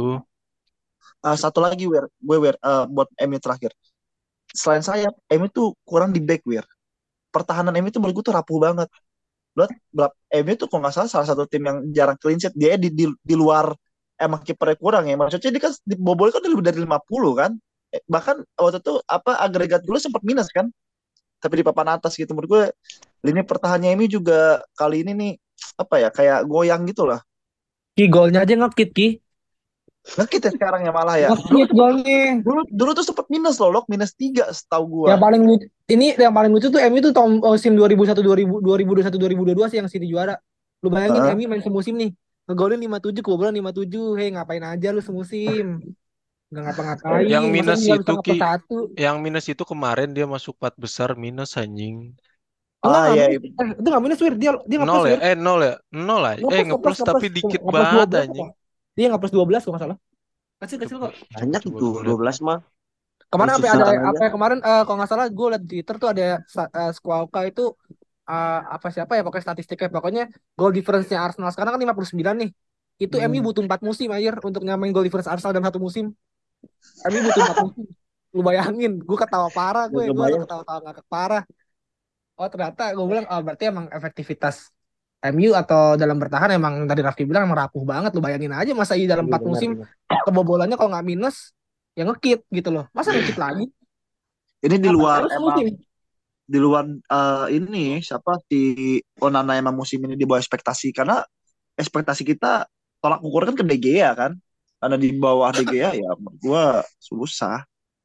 Ah, satu lagi, Wer. Gue, Wer, eh, buat M U terakhir. Selain sayap, M U tuh kurang di back, Wer. Pertahanan M U tuh menurut gue tuh rapuh banget. Lihat, berapa- M U tuh kalau nggak salah salah satu tim yang jarang clean sheet. Dia di, di, di luar emang kipernya kurang ya. Maksudnya dia kan dibobol kan lebih dari lima puluh kan. Eh, bahkan waktu itu apa agregat dulu sempat minus kan. Tapi di papan atas gitu menurut gue lini pertahanannya M U juga kali ini nih apa ya kayak goyang gitu lah. Ki golnya aja ngekit Ki. Ngekit ya sekarang ya malah ya. Dulu Ngekit tuh golnya. dulu dulu tuh sempat minus loh, Lok, minus tiga setahu gua. Yang paling lucu, ini yang paling lucu tuh M U tuh tahun musim dua ribu satu dua ribu dua ribu dua puluh satu dua ribu dua puluh dua sih yang City juara. Lu bayangin Heeh. M U main semusim nih. Ngegolin lima puluh tujuh, kebobolan lima puluh tujuh. Hei, ngapain aja lu semusim? Nggak Yang ngapa-ngapain. Masa minus nggak bisa itu Ki, ngepet satu? yang minus itu kemarin dia masuk empat besar minus anjing. Enggak, Ah nggak ya, minus. Eh, itu nggak minus, Wir. Dia, dia Nol nge-plus, ya? Wir. Eh nol ya? Nol lah. Eh Nge-plus, nge-plus, ngeplus nge-plus. tapi dikit Nge-plus banget dua belas anjing. apa? Dia nge-plus dua belas kalau nggak salah. Kecil-kecil Coba kok. coba Banyak coba itu gue dua lihat. belas mah. Kemarin Yang apa ada sekarang aja. apa ya, kemarin eh, kalau nggak salah gue liat di Twitter tuh ada sa- eh, Squawka itu eh, apa siapa ya pokoknya statistiknya pokoknya goal difference-nya Arsenal sekarang kan lima puluh sembilan nih. Itu M U hmm, butuh empat musim aja untuk nyamain goal difference Arsenal dalam satu musim. M U butuh empat musim. Lu bayangin, gue ketawa parah gue, gak gue kebayang. ketawa-tawa ngakak parah. Oh ternyata gue bilang, oh berarti emang efektivitas M U atau dalam bertahan emang dari Raffi bilang emang rapuh banget. Lu bayangin aja masa i dalam Iya empat benar musim benar. kebobolannya kalau nggak minus ya ngekit gitu loh. Masa ngekit lagi? Ini di Ngapain luar terus emang musim? di luar eh, ini siapa si Onana emang musim ini di bawah ekspektasi karena ekspektasi kita tolak ukur kan ke De Gea kan. Karena di bawah De Gea ya menurut gua susah.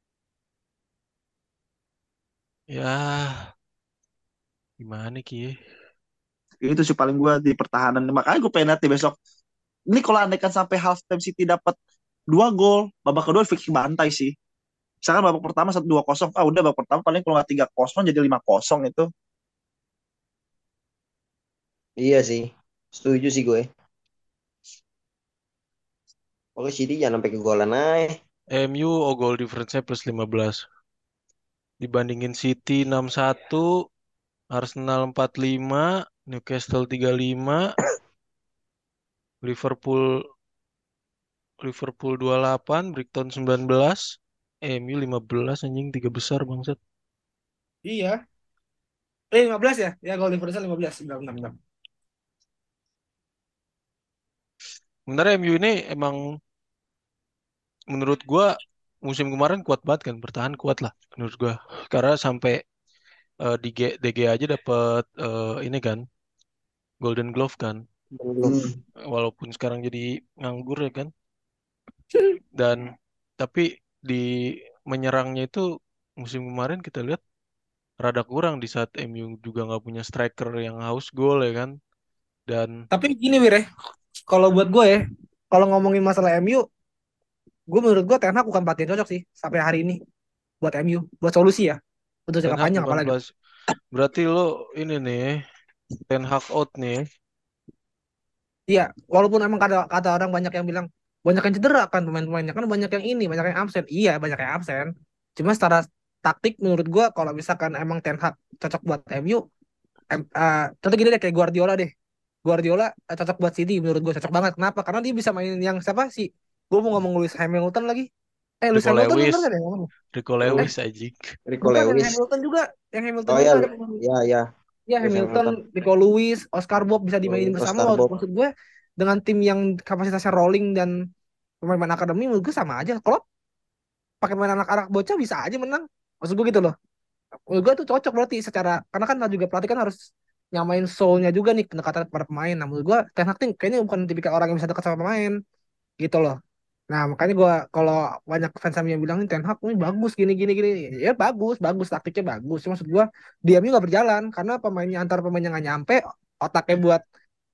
Ya gimana Ki? Itu sih paling gua di pertahanan. Makanya gue pengen lihat di besok. Ini kalau andaikan sampai half time City dapat dua gol, babak kedua fix bantai sih. Misalkan babak pertama satu dua kosong, ah udah babak pertama paling kalau nggak tiga kosong jadi lima kosong itu. Iya sih. Setuju sih gue. Pokoknya City jangan sampai kegolan aja. M U oh goal difference-nya plus lima belas. Dibandingin City enam satu, Arsenal empat lima, Newcastle tiga lima, Liverpool Liverpool dua delapan, Brighton sembilan belas, M U lima belas anjing tiga besar bangsat. Iya. Eh lima belas ya? Ya goal difference lima belas. Bentar, bentar, bentar. Sebenarnya M U ini emang menurut gua musim kemarin kuat banget kan, bertahan kuat lah menurut gua. Karena sampai eh, di G- D G aja dapat eh, ini kan Golden Glove kan. Belum. Hmm. Walaupun sekarang jadi nganggur ya kan. Dan tapi di menyerangnya itu musim kemarin kita lihat rada kurang di saat M U juga nggak punya striker yang haus gol ya kan. Dan Tapi gini Wir ya, kalau buat gue ya, kalau ngomongin masalah M U, gue menurut gue Ten Hag bukan pelatih yang cocok sih sampai hari ini buat M U, buat solusi ya, untuk Ten jangka Hag panjang bukan apalagi. plus. Berarti lo ini nih Ten Hag out nih. Iya, walaupun emang kata, kata orang banyak yang bilang banyak yang cedera kan pemain-pemainnya kan banyak yang ini, banyak yang absen. Iya, banyak yang absen. Cuma secara taktik menurut gue kalau misalkan emang Ten Hag cocok buat M U, em, uh, contoh gini deh kayak Guardiola deh. Guardiola eh, cocok buat City menurut gue cocok banget. Kenapa? Karena dia bisa mainin yang siapa sih? Gue mau ngomong Lewis Hamilton lagi. Eh Lewis Rico Hamilton bener Lewis, kan ya ngomong? Rico Eh Lewis anjing. Rico bukan yang Lewis. Hamilton juga, yang Hamilton Oh juga ya, ada. ya ya. Ya Lewis Hamilton, Hamilton. Rico Lewis, Oscar Bob bisa dimainin Lewis bersama. Oscar Maksud Bob. maksud gue dengan tim yang kapasitasnya rolling dan pemain-pemain akademi menurut gue sama aja. Kalau pakai main anak-anak bocah bisa aja menang. Maksud gue gitu loh. Menurut gue tuh cocok berarti secara karena kan juga pelatih kan harus nyamain soulnya juga nih pendekatan pada pemain. Nah menurut gue Ten Hag nih kayaknya bukan tipikal orang yang bisa dekat sama pemain gitu loh. Nah makanya gue kalau banyak fans kami yang bilang nih Ten Hag ini bagus gini gini gini ya bagus bagus taktiknya bagus. Cuma maksud gue diamnya nggak berjalan karena pemainnya antar pemainnya nggak nyampe otaknya buat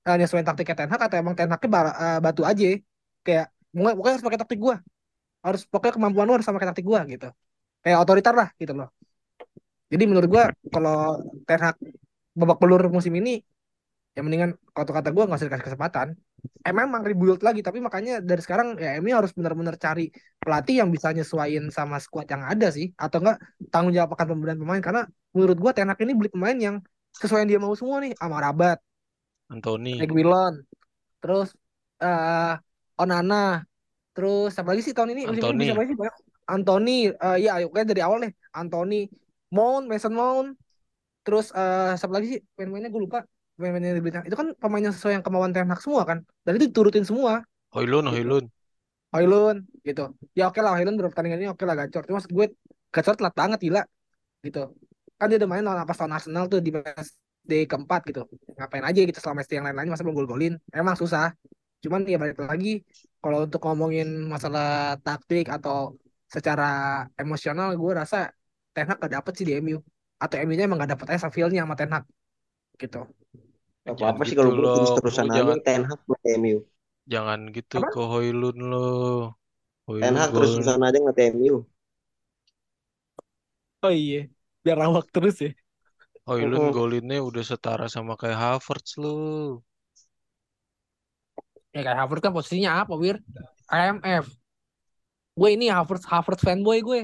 eh, nyesuaiin taktiknya Ten Hag atau emang Ten Hagnya ba- eh, batu aja kayak pokoknya pokoknya harus pakai taktik gua, harus pokoknya kemampuan lu harus sama kayak taktik gua gitu, kayak otoriter lah gitu loh. Jadi menurut gua kalau Ten Hag babak belur musim ini ya mendingan kalau kata gua nggak usah dikasih kesempatan. Eh memang rebuild lagi tapi makanya dari sekarang ya M U harus benar-benar cari pelatih yang bisa nyesuaiin sama squad yang ada sih, atau enggak tanggung jawab akan pembelian pemain karena menurut gua Ten Hag ini beli pemain yang sesuai yang dia mau semua nih, Amarabat, Anthony, Reguilon, terus eh Onana, terus siapa lagi sih tahun ini musim ini bisa Anthony, apa sih banyak. Anthony, eh ya ayo kayak dari awal deh Anthony, Mount, Mason Mount, terus eh siapa lagi sih pemain-pemainnya gue lupa, pemain-pemainnya yang dibeli. Itu kan pemain yang sesuai yang kemauan Ten Hag semua kan, dan itu diturutin semua Højlund, gitu. Højlund. Højlund gitu ya oke lah, Højlund beberapa pertandingan ini oke lah gacor, cuma maksud gue gacor telat banget gila gitu kan. Dia udah main lawan apa lawan Arsenal tuh di match day keempat gitu, ngapain aja gitu selama match day yang lain-lain masa belum gol-golin, emang susah. Cuman ya balik lagi kalau untuk ngomongin masalah taktik atau secara emosional gue rasa Ten Hag gak dapet sih di M U, atau M U-nya emang gak dapet aja feel-nya sama Ten Hag gitu. Gak Jangan apa-apa sih gitu kalau gue loh, lu terus-terusan aja jangan Ten Hag buat M U. jangan gitu Apa? ke Højlund lo. Ten Højlund Hag gol, terus-terusan aja nge M U. Oh iya, biar lawak terus ya. Højlund Mm-mm. golinnya udah setara sama kayak Havertz lo. Ya kayak Havertz kan posisinya apa, Wir? I M F. Gue ini Havertz Havertz fanboy gue.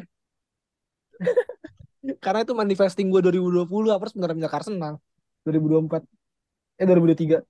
Karena itu manifesting gue dua ribu dua puluh Havertz beneran pindah ke Arsenal. dua ribu dua puluh empat. Eh dua ribu dua puluh tiga.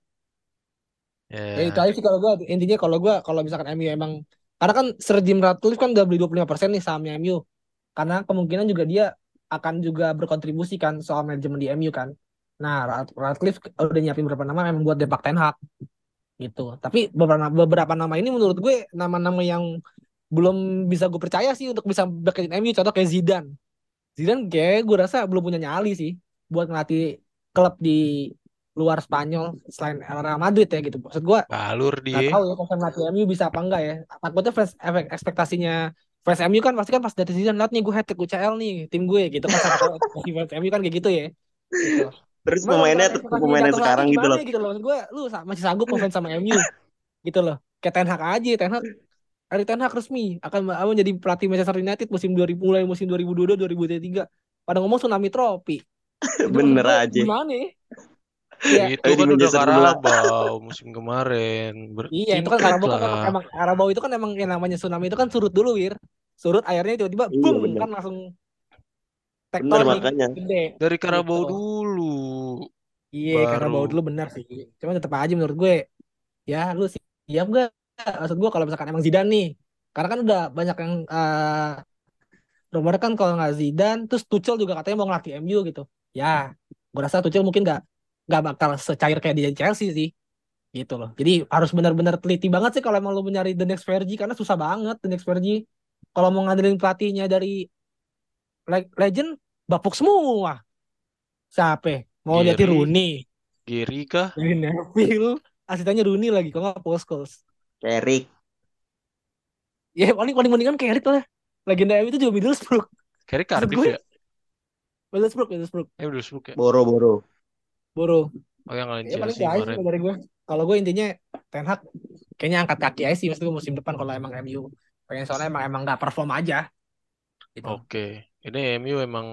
Ya itu Ya, aja sih kalau gue. Intinya kalau gue kalau misalkan M U emang karena kan Sir Jim Ratcliffe kan udah beli dua puluh lima persen nih sahamnya M U. Karena kemungkinan juga dia akan juga berkontribusi kan soal manajemen di M U kan. Nah, Rat- Ratcliffe udah nyiapin beberapa nama memang buat depak Ten Hag gitu. Tapi beberapa beberapa nama ini menurut gue nama-nama yang belum bisa gue percaya sih untuk bisa bekerja M U. Contoh kayak Zidane. Zidane kayak gue rasa belum punya nyali sih buat ngelatih klub di luar Spanyol selain Real Madrid ya gitu. Maksud gue balur nggak dia. tahu ya kalau ngelatih M U bisa apa enggak ya. Takutnya fans efek ekspektasinya fans M U kan pasti kan pas dari Zidane lihat nih gue hat-trick U C L nih tim gue gitu kan, siapa tahu ekspektasi fans M U kan kayak gitu ya gitu. Terus Cuman kalau pemainnya misalkan tetap ekspektasinya pemainnya jatuh lagi sekarang gitu gimana loh. ya gitu loh. Maksud gue lu sa- masih sanggup ngefans sama M U gitu loh. Kayak Ten Hag aja, Ten Hag Erik Ten Hag resmi akan akan menjadi pelatih Manchester United musim dua ribu mulai musim dua ribu dua puluh dua dua ribu dua puluh tiga. Pada ngomong tsunami trofi. Itu maksud Bener gue aja. gimana ya? Kayak Itu Tapi di kan udah Manchester dua. Karabau musim kemarin. iya itu kan Bertingkat Karabau kan emang lah. emang Karabau itu kan emang yang namanya tsunami itu kan surut dulu Wir. Surut airnya tiba-tiba Iya boom bener. kan langsung Bener tektonik makanya. gede Dari gitu. Karabau dulu. Iya Karabau Baru. dulu benar sih. Cuma tetap aja menurut gue ya lu siap gak? Maksud gue kalau misalkan emang Zidane nih. Karena kan udah banyak yang eh, rumor kan kalau nggak Zidane, terus Tuchel juga katanya mau ngelatih M U gitu. Ya, gue rasa Tuchel mungkin nggak nggak bakal secair kayak di Chelsea sih, gitu loh. Jadi harus benar-benar teliti banget sih kalau emang lu mencari the next Fergie karena susah banget the next Fergie. Kalau mau ngandelin pelatihnya dari le- legend, bapuk semua. Siapa? Mau jadi Giri. Rooney, Giri kah? dari Neville, asistennya Rooney lagi, kalau nggak Paul Scholes. Carrick. Ya paling paling mendingan Carrick lah. Legenda M U itu juga Middlesbrough. Kari Maksud Cardiff gue ya? Middlesbrough, Middlesbrough, Eh udah sebut ya? Boro-boro. Boro. Oh yang ngalahin Ya paling Chelsea itu aja sih kemarin. kalau dari gue. Kalau gue intinya Ten Hag kayaknya angkat kaki aja sih maksud gue musim depan kalau emang M U pengen, soalnya emang emang nggak perform aja gitu. Oke. Ini M U emang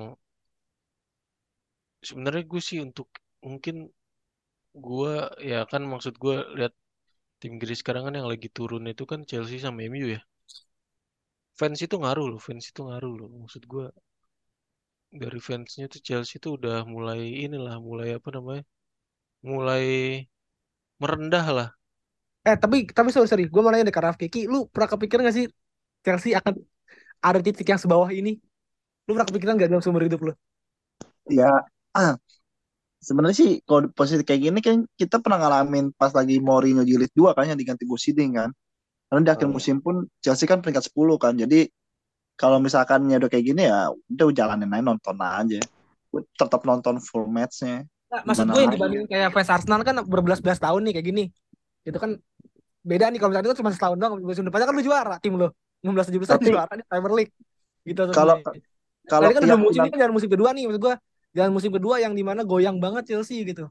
sebenarnya gue sih untuk mungkin gue ya kan maksud gue lihat tim Inggris sekarang kan yang lagi turun itu kan Chelsea sama M U ya. Fans itu ngaruh loh, fans itu ngaruh loh. Maksud gue dari fansnya tuh Chelsea tuh udah mulai inilah, mulai apa namanya? Mulai merendah lah. Eh tapi tapi sorry sorry gue mau nanya deh ke Rafki, Ki, lu pernah kepikiran gak sih Chelsea akan ada di titik yang sebawah ini? Lu pernah kepikiran gak dalam seumur hidup lu? Ya, ah, sebenarnya sih kalau di posisi kayak gini kan kita pernah ngalamin pas lagi Mourinho jilid dua kan yang diganti Gusiding kan. Karena di akhir Hmm. musim pun Chelsea kan peringkat sepuluh kan. Jadi kalau misalkan ya udah kayak gini ya udah jalanin aja nonton aja. Gue tetap nonton full matchnya. Nah, maksud Gimana gue yang lagi? dibanding kayak fans Arsenal kan berbelas-belas tahun nih kayak gini. Itu kan beda nih, kalau misalnya itu cuma setahun doang, musim depannya kan lu juara tim lu. enam belas tujuh belas Tapi juara di Premier League. Gitu maksud gue. kalau Nah, kalau ini kan udah musim keyakinan ini kan jalan musim kedua nih maksud gue. Jalan musim kedua yang dimana goyang banget Chelsea gitu.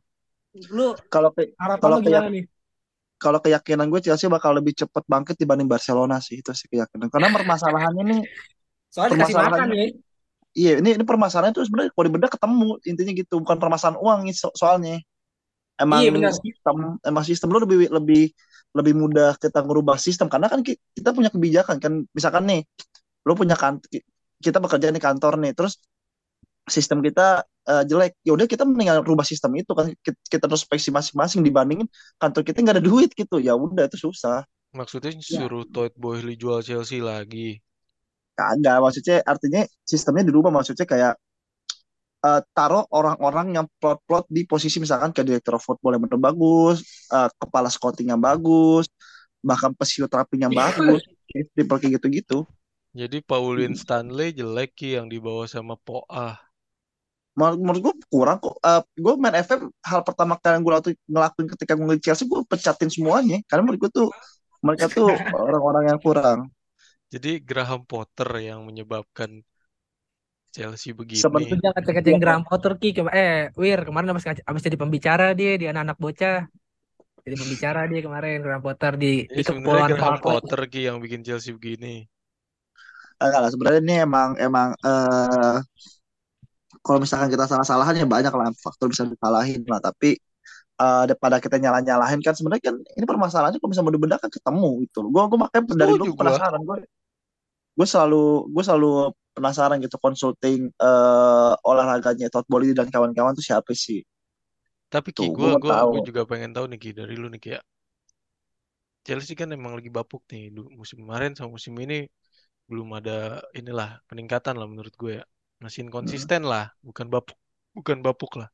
Lu Kalau ke, harapan kalau lu kayak gimana nih? kalau keyakinan gue Chelsea bakal lebih cepat bangkit dibanding Barcelona sih, itu sih keyakinan. Karena permasalahannya nih, Soalnya dikasih makan permasalahannya ya. iya ini ini permasalahannya tuh sebenarnya kalau dibedah ketemu intinya gitu, bukan permasalahan uang nih so- soalnya. Iya Emang benar. sistem emang sistem lu lebih lebih lebih mudah kita ngerubah sistem karena kan ki- kita punya kebijakan kan, misalkan nih lu punya kan kita bekerja di kantor nih, terus sistem kita eh, jelek, ya udah kita mendingan rubah sistem itu kan, kita, kita introspeksi masing-masing dibandingin kantor kita nggak ada duit gitu, ya udah itu susah. Maksudnya Ya. suruh Todd Boehly jual Chelsea lagi. Kagak, maksudnya artinya sistemnya dirubah, maksudnya kayak eh, taruh orang-orang yang plot-plot di posisi misalkan kayak direktur football yang bener bagus, eh, kepala scouting yang bagus, bahkan fisioterapi yang bagus, seperti gitu-gitu. Jadi Pauline Stanley jelek Ki yang dibawa sama Poah. Menurut, menurut gue kurang kok. Eh, gue main F M, hal pertama kali yang gue lakuin, ngelakuin ketika gue ngeliat Chelsea, gue pecatin semuanya karena menurut gue tuh mereka tuh orang-orang yang kurang. Jadi Graham Potter yang menyebabkan Chelsea Itu begini. Seperti dia ngecek-ngecek ya, Graham Potter Ki. Kema- Eh, Wir, kemarin abis, abis jadi pembicara dia di anak-anak bocah. Jadi pembicara dia kemarin Graham Potter di Jadi di sebenarnya Kepulauan Graham Falkland. Potter Ki yang bikin Chelsea begini. enggak lah sebenarnya ini emang emang eh kalau misalkan kita salah-salahan ya banyak lah faktor bisa disalahin lah, tapi eh, daripada kita nyalah-nyalahin kan sebenarnya kan ini permasalahannya kalau misalnya mau dibedah kan ketemu gitu. Gue gue makanya dari dulu Setuju gue gua. penasaran, gue gue selalu gue selalu penasaran gitu consulting eh, olahraganya Todd Bowley dan kawan-kawan tuh siapa sih Tapi Ki, tuh, gue gua mau gua tahu. gua juga pengen tahu nih Ki dari lu nih Ki ya. Chelsea kan emang lagi bapuk nih. Du- Musim kemarin sama musim ini belum ada inilah peningkatan lah menurut gue ya. Masih Hmm. konsisten lah, bukan bapuk, bukan bapuk lah.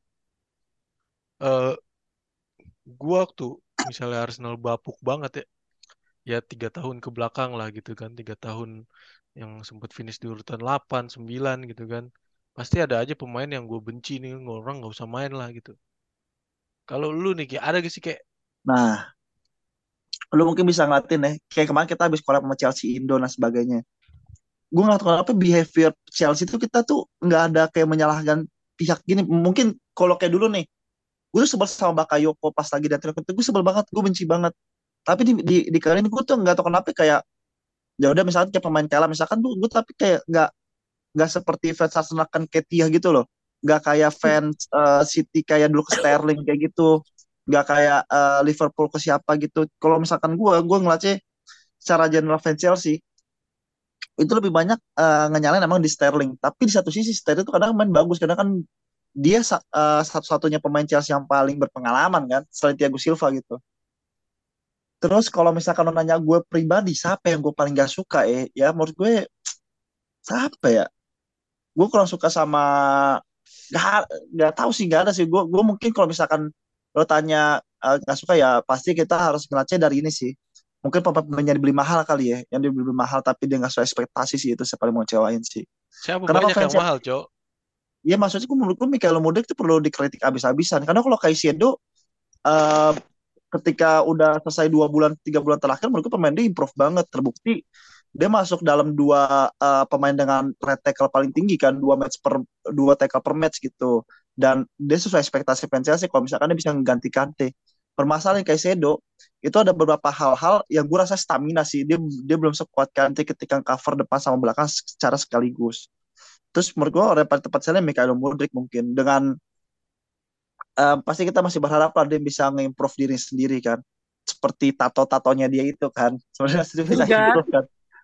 Eh, gua waktu misalnya Arsenal bapuk banget ya, ya tiga tahun ke belakang lah gitu kan, tiga tahun yang sempat finish di urutan delapan, sembilan gitu kan. Pasti ada aja pemain yang gue benci nih, orang nggak usah main lah gitu. Kalau lu nih, Ki, ada gak sih kayak Nah, lu mungkin bisa ngeliatin ya, kayak kemarin kita habis collab sama Chelsea Indo dan sebagainya. Gue nggak tahu kenapa behavior Chelsea itu kita tuh nggak ada kayak menyalahkan pihak gini. Mungkin kalau kayak dulu nih, gue tuh sebel sama Bakayoko pas lagi datang ke gue sebel banget, gue benci banget. Tapi di di, di kali ini gue tuh nggak tahu kenapa kayak ya udah misalkan kayak pemain kalah misalkan gue, gue tapi kayak nggak nggak seperti fans Arsenal kan Ketia gitu loh, nggak kayak fans eh, City kayak dulu ke Sterling kayak gitu, nggak kayak eh, Liverpool ke siapa gitu. Kalau misalkan gue gue ngeliatnya secara general fans Chelsea itu lebih banyak eh, ngenyalain emang di Sterling, tapi di satu sisi Sterling itu kadang main bagus karena kan dia sa- eh, satu-satunya pemain Chelsea yang paling berpengalaman kan selain Thiago Silva gitu. Terus kalau misalkan lo nanya gue pribadi siapa yang gue paling gak suka eh ya menurut gue siapa ya, gue kurang suka sama, gak nggak tahu sih, nggak ada sih. Gue gue mungkin kalau misalkan lo tanya eh, nggak suka ya pasti kita harus ngeliatnya dari ini sih, mungkin pemain yang dibeli mahal kali ya, yang dibeli mahal tapi dia nggak sesuai ekspektasi sih, itu saya paling mau cewain sih. siapa Karena kalau banyak yang fansnya, mahal, Cok? ya maksudnya gue menurut gue Mikael Mudrik itu perlu dikritik abis-abisan. Karena kalau Caicedo eh, ketika udah selesai dua bulan tiga bulan terakhir menurut gue pemain dia improve banget, terbukti dia masuk dalam dua eh, pemain dengan rate tackle paling tinggi kan, dua match per dua tackle per match gitu, dan dia sesuai ekspektasi fans Chelsea kalau misalkan dia bisa mengganti Kante. Permasalahan kayak Sedo itu ada beberapa hal-hal yang gue rasa stamina sih, dia dia belum sekuat Kante ketika cover depan sama belakang secara sekaligus. Terus menurut gue orang yang paling tepat saya Mikael Mudrik mungkin dengan eh, pasti kita masih berharap lah dia bisa nge-improve diri sendiri kan. Seperti tato-tatonya dia itu kan. Sebenarnya dia bisa Enggak. improve kan.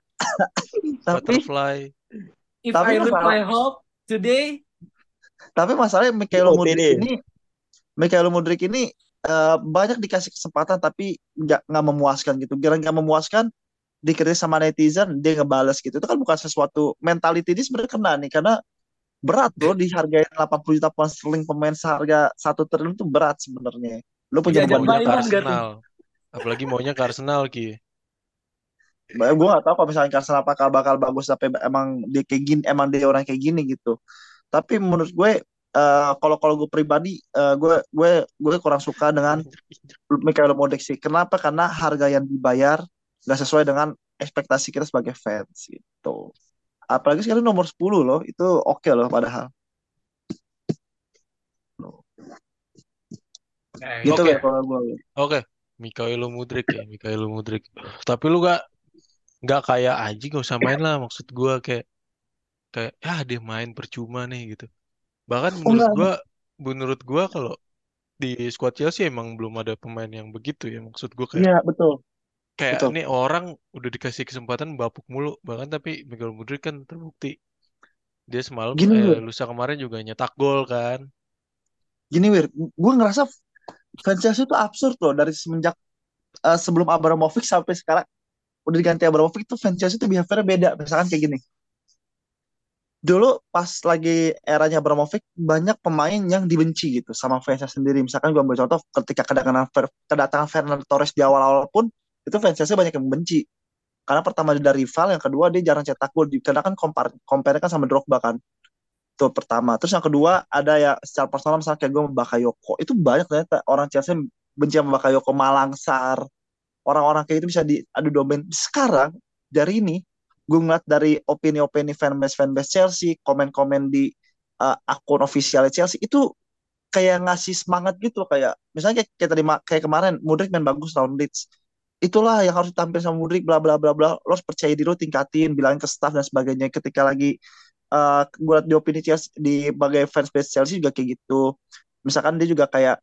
Tapi Butterfly. If tapi I lose masalah my hope today, tapi masalahnya Ini Mikael Mudrik O P D. ini Mikael Mudrik ini eh, banyak dikasih kesempatan tapi nggak nggak memuaskan gitu. Gara nggak memuaskan, dikritik sama netizen dia ngebales gitu. Itu kan bukan sesuatu, mentality ini sebenarnya kena nih karena berat bro, dihargain delapan puluh juta pound sterling pemain seharga satu triliun itu berat sebenarnya. Lo punya Apalagi diajak beban maunya ke mental. mainan gak tuh? Arsenal. Apalagi maunya ke Arsenal, Ki. Gue gak tahu kalau misalnya Arsenal apakal bakal bagus tapi emang dia kayak gini, emang dia orang kayak gini gitu. Tapi menurut gue eh, kalau kalau gue pribadi eh, gue gue gue kurang suka dengan Mikael Modric sih. Kenapa? Karena harga yang dibayar gak sesuai dengan ekspektasi kita sebagai fans gitu. Apalagi sekarang nomor sepuluh loh, itu oke loh padahal. Eh, Gitu Oke, ya kalau gue. oke. Mikhailo Mudrik ya, Mikhailo Mudrik. Tapi lu gak nggak kayak Aji gak usah main lah, maksud gua kayak kayak ya dia main percuma nih gitu. Bahkan Oh menurut enggak, gua enggak. menurut gua kalau di squad Chelsea emang belum ada pemain yang begitu ya. Maksud gua kayak Iya, betul. kayak Betul. nih orang udah dikasih kesempatan bapuk mulu. Bahkan tapi Miguel Mudrik kan terbukti dia semalam Gini, eh Wir. lusa kemarin juga nyetak gol kan. Gini, Wir. Gue ngerasa fans Chelsea itu absurd loh dari semenjak eh, sebelum Abramovich sampai sekarang udah diganti Abramovich tuh fans Chelsea itu behaviornya beda. Misalkan kayak gini. Dulu pas lagi eranya Abramovich banyak pemain yang dibenci gitu sama fansnya sendiri. Misalkan gue ambil contoh ketika kedatangan Fer- kedatangan Fernando Torres di awal-awal pun itu fans Chelsea banyak yang membenci. Karena pertama dia dari rival, yang kedua dia jarang cetak gol. Karena kan compare, compare kan sama Drogba kan. Itu pertama. Terus yang kedua ada ya secara personal misalnya kayak gue sama Bakayoko. Itu banyak ternyata orang Chelsea benci sama Bakayoko, Malangsar. Orang-orang kayak itu bisa diadu dombain. Sekarang dari ini gue ngeliat dari opini-opini fanbase fanbase Chelsea, komen-komen di uh, akun official Chelsea itu kayak ngasih semangat gitu kayak misalnya kayak, kayak tadi kayak kemarin Mudryk main bagus lawan Leeds. Itulah yang harus ditampilkan sama Mudryk bla bla bla bla. Lo harus percaya diri lo, tingkatin, bilangin ke staff dan sebagainya. Ketika lagi uh, gue liat di opini Chelsea di bagai fans base Chelsea juga kayak gitu. Misalkan dia juga kayak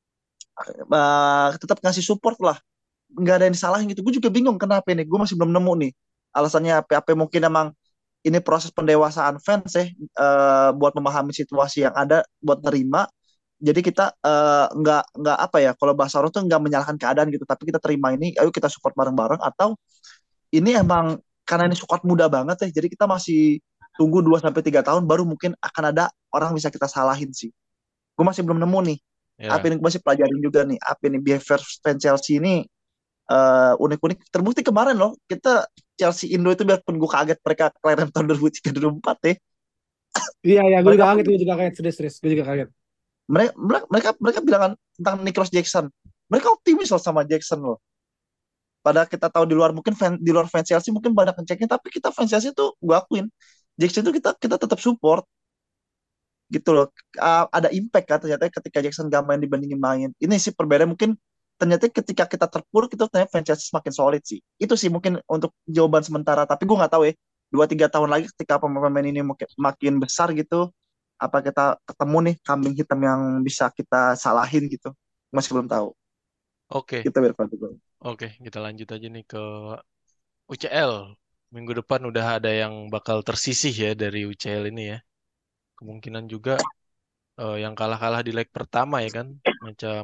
uh, tetap ngasih support lah, nggak ada yang disalahin gitu. Gue juga bingung kenapa ini. Gue masih belum nemu nih alasannya apa. Apa mungkin emang ini proses pendewasaan fans ya, eh, buat memahami situasi yang ada, buat nerima. Jadi kita eh, nggak nggak apa ya, kalau bahasa orang tuh nggak menyalahkan keadaan gitu, tapi kita terima ini, ayo kita support bareng-bareng. Atau ini emang karena ini squad muda banget ya, jadi kita masih tunggu dua sampai tiga tahun baru mungkin akan ada orang bisa kita salahin sih. Gue masih belum nemu nih. Apa Ya, ini gue masih pelajarin juga nih. Apa ini behavior fans Chelsea ini eh, unik-unik. Terbukti kemarin loh, kita Chelsea Indo itu biarpun gue kaget mereka kelahiran tahun dua ribu tiga dua ribu empat ya. Iya, iya, gue Mereka juga pun kaget, gue juga kaget, serius, serius, gue juga kaget. mereka mereka mereka bilang tentang Nicholas Jackson. Mereka optimis loh sama Jackson loh. Padahal kita tahu di luar mungkin fan, di luar fans Chelsea mungkin banyak ngecekin, tapi kita fans Chelsea tuh gue akuin Jackson tuh kita kita tetap support gitu loh. Uh, ada impact kan ternyata ketika Jackson gak main dibandingin main. Ini sih perbedaan mungkin ternyata ketika kita terpuruk itu ternyata fans Chelsea semakin solid sih. Itu sih mungkin untuk jawaban sementara. Tapi gue nggak tahu ya. Dua tiga tahun lagi ketika pemain-pemain ini makin, makin besar gitu, apa kita ketemu nih kambing hitam yang bisa kita salahin gitu? Masih belum tahu. oke. Kita berdebat juga. Oke, kita lanjut aja nih ke U C L. Minggu depan udah ada yang bakal tersisih ya dari U C L ini ya. Kemungkinan juga eh, yang kalah-kalah di leg pertama ya kan. Macam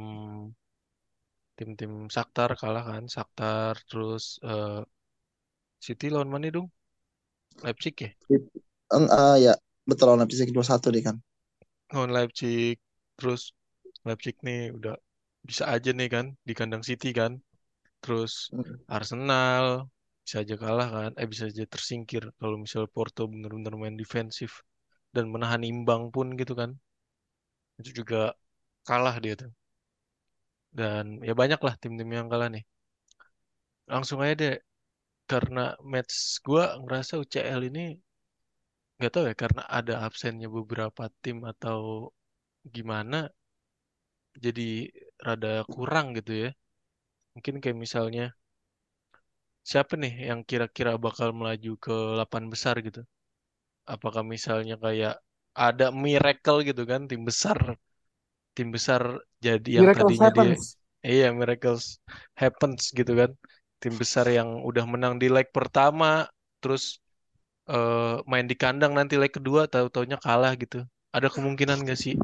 tim-tim Shakhtar kalah kan. Shakhtar terus eh, City lawan mana dong? Leipzig ya? Eng, uh, ya betul lawan Leipzig dua satu deh kan. Lawan Leipzig. Terus Leipzig nih udah bisa aja nih kan di kandang City kan. Terus Arsenal bisa aja kalah kan. Eh bisa aja tersingkir kalau misal Porto bener-bener main defensif dan menahan imbang pun gitu kan. Itu juga kalah dia tuh. Dan ya banyak lah tim-tim yang kalah nih. Langsung aja deh karena match gua ngerasa U C L ini nggak tahu ya karena ada absennya beberapa tim atau gimana jadi rada kurang gitu ya. Mungkin kayak misalnya siapa nih yang kira-kira bakal melaju ke delapan besar gitu? Apakah misalnya kayak ada miracle gitu kan tim besar tim besar jadi yang Miracles tadinya dia happens. iya miracles happens gitu kan tim besar yang udah menang di leg pertama terus eh, main di kandang nanti leg kedua tahu-taunya kalah gitu ada kemungkinan gak sih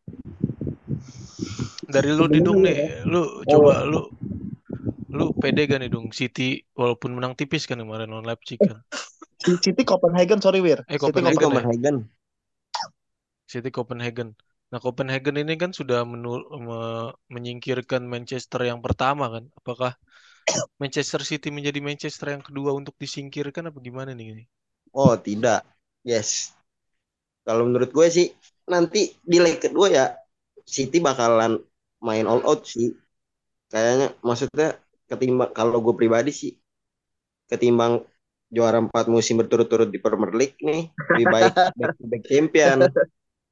dari lu Didung nih Sebenarnya lu oh, coba lu lu pede gak nih Dung City walaupun menang tipis kan kemarin lawan Leipzig kan City Copenhagen sorry Wir. eh City City Copenhagen ya Copenhagen. Copenhagen. City Copenhagen. Nah, Copenhagen ini kan sudah menul- me- menyingkirkan Manchester yang pertama kan. Apakah Manchester City menjadi Manchester yang kedua untuk disingkirkan apa gimana nih ini? Oh tidak. Yes. Kalau menurut gue sih nanti di leg kedua ya City bakalan main all out sih. Kayaknya maksudnya ketimbang kalau gue pribadi sih ketimbang juara empat musim berturut-turut di Premier League nih lebih baik back to back champion.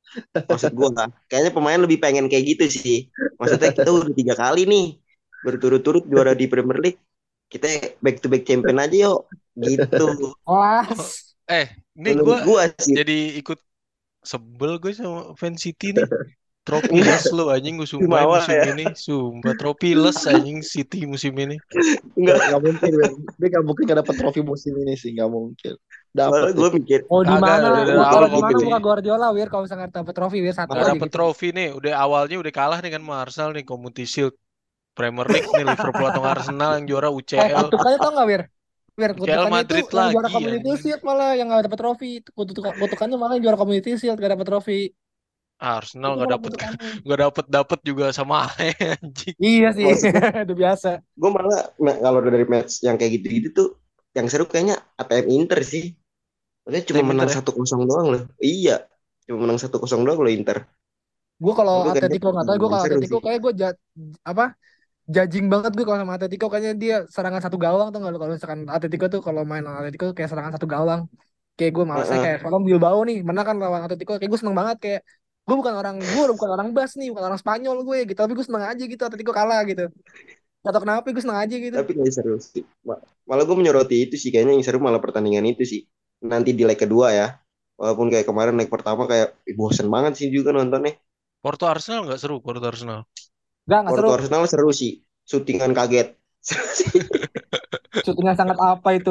Maksud gue, kayaknya pemain lebih pengen kayak gitu sih. Maksudnya kita udah tiga kali nih berturut-turut juara di Premier League. Kita back to back champion aja yuk. Gitu. Oh, Kelas. eh, ini gue Menurut gue sih. jadi ikut sebel gue sama fans City nih. Tropiless lu anjing gue sumpahin Jumawa musim ya. ini. Sumpah tropiless anjing City musim ini. Nggak, Enggak. nggak mungkin, Wer. Dia nggak mungkin nggak dapet trofi musim ini sih, nggak mungkin. Dapat Soalnya deh. gue mikir, Oh di Kagak mana? dari Mau gue taruh awal di mana kompetisi muka Guardiola, Wir? Kalau misalnya dapet trofi, Wir satu nggak aja dapet gitu. trofi nih. Udah awalnya udah kalah nih kan sama Arsenal nih Community Shield. Premier League nih Liverpool atau Arsenal yang juara Eh, U C L. kutukannya tau nggak, Wir? Wir, U C L kutukannya itu Madrid yang juara lagi Community anjing. Shield malah yang nggak dapet trofi. Kutuk- Kutukannya malah yang juara Community Shield gak dapet trofi. Arsenal Itu nggak malah dapet kutukannya. nggak dapet dapet juga sama anjing. Iya sih, maksud gue, udah biasa. gue malah nah, kalau dari match yang kayak gitu-gitu tuh, yang seru kayaknya A T M Inter sih. Maksudnya cuma Tim Inter menang ya. satu kosong doang loh. Iya, cuma menang satu kosong doang loh Inter. Gue kalau Itu kayaknya Atletico nggak tahu, gue pertandingan kalau seru Atletico sih. kayak gue ja, apa judging banget gue kalau sama Atletico, kayaknya dia serangan satu gawang tuh nggak lo, kalau misalkan Atletico tuh kalau main lawan Atletico tuh kayak serangan satu gawang. Kayak gue malasnya Heeh. kayak kalau Bilbao nih menang kan lawan Atletico, kayak gue seneng banget, kayak gue bukan orang gue bukan orang Bas nih, bukan orang Spanyol gue gitu, tapi gue seneng aja gitu Atletico kalah gitu. Gak tau kenapa gue seneng aja gitu. Tapi nggak seru sih. Ma- Malah gue menyoroti itu sih, kayaknya yang seru malah pertandingan itu sih. Nanti di leg kedua ya. Walaupun kayak kemarin leg pertama kayak ih, bosen banget sih juga nontonnya. Porto Arsenal nggak seru Porto Arsenal. Gak nggak seru. Porto Arsenal seru sih. Syutingan kaget. Seru sih. Syutingnya sangat apa itu?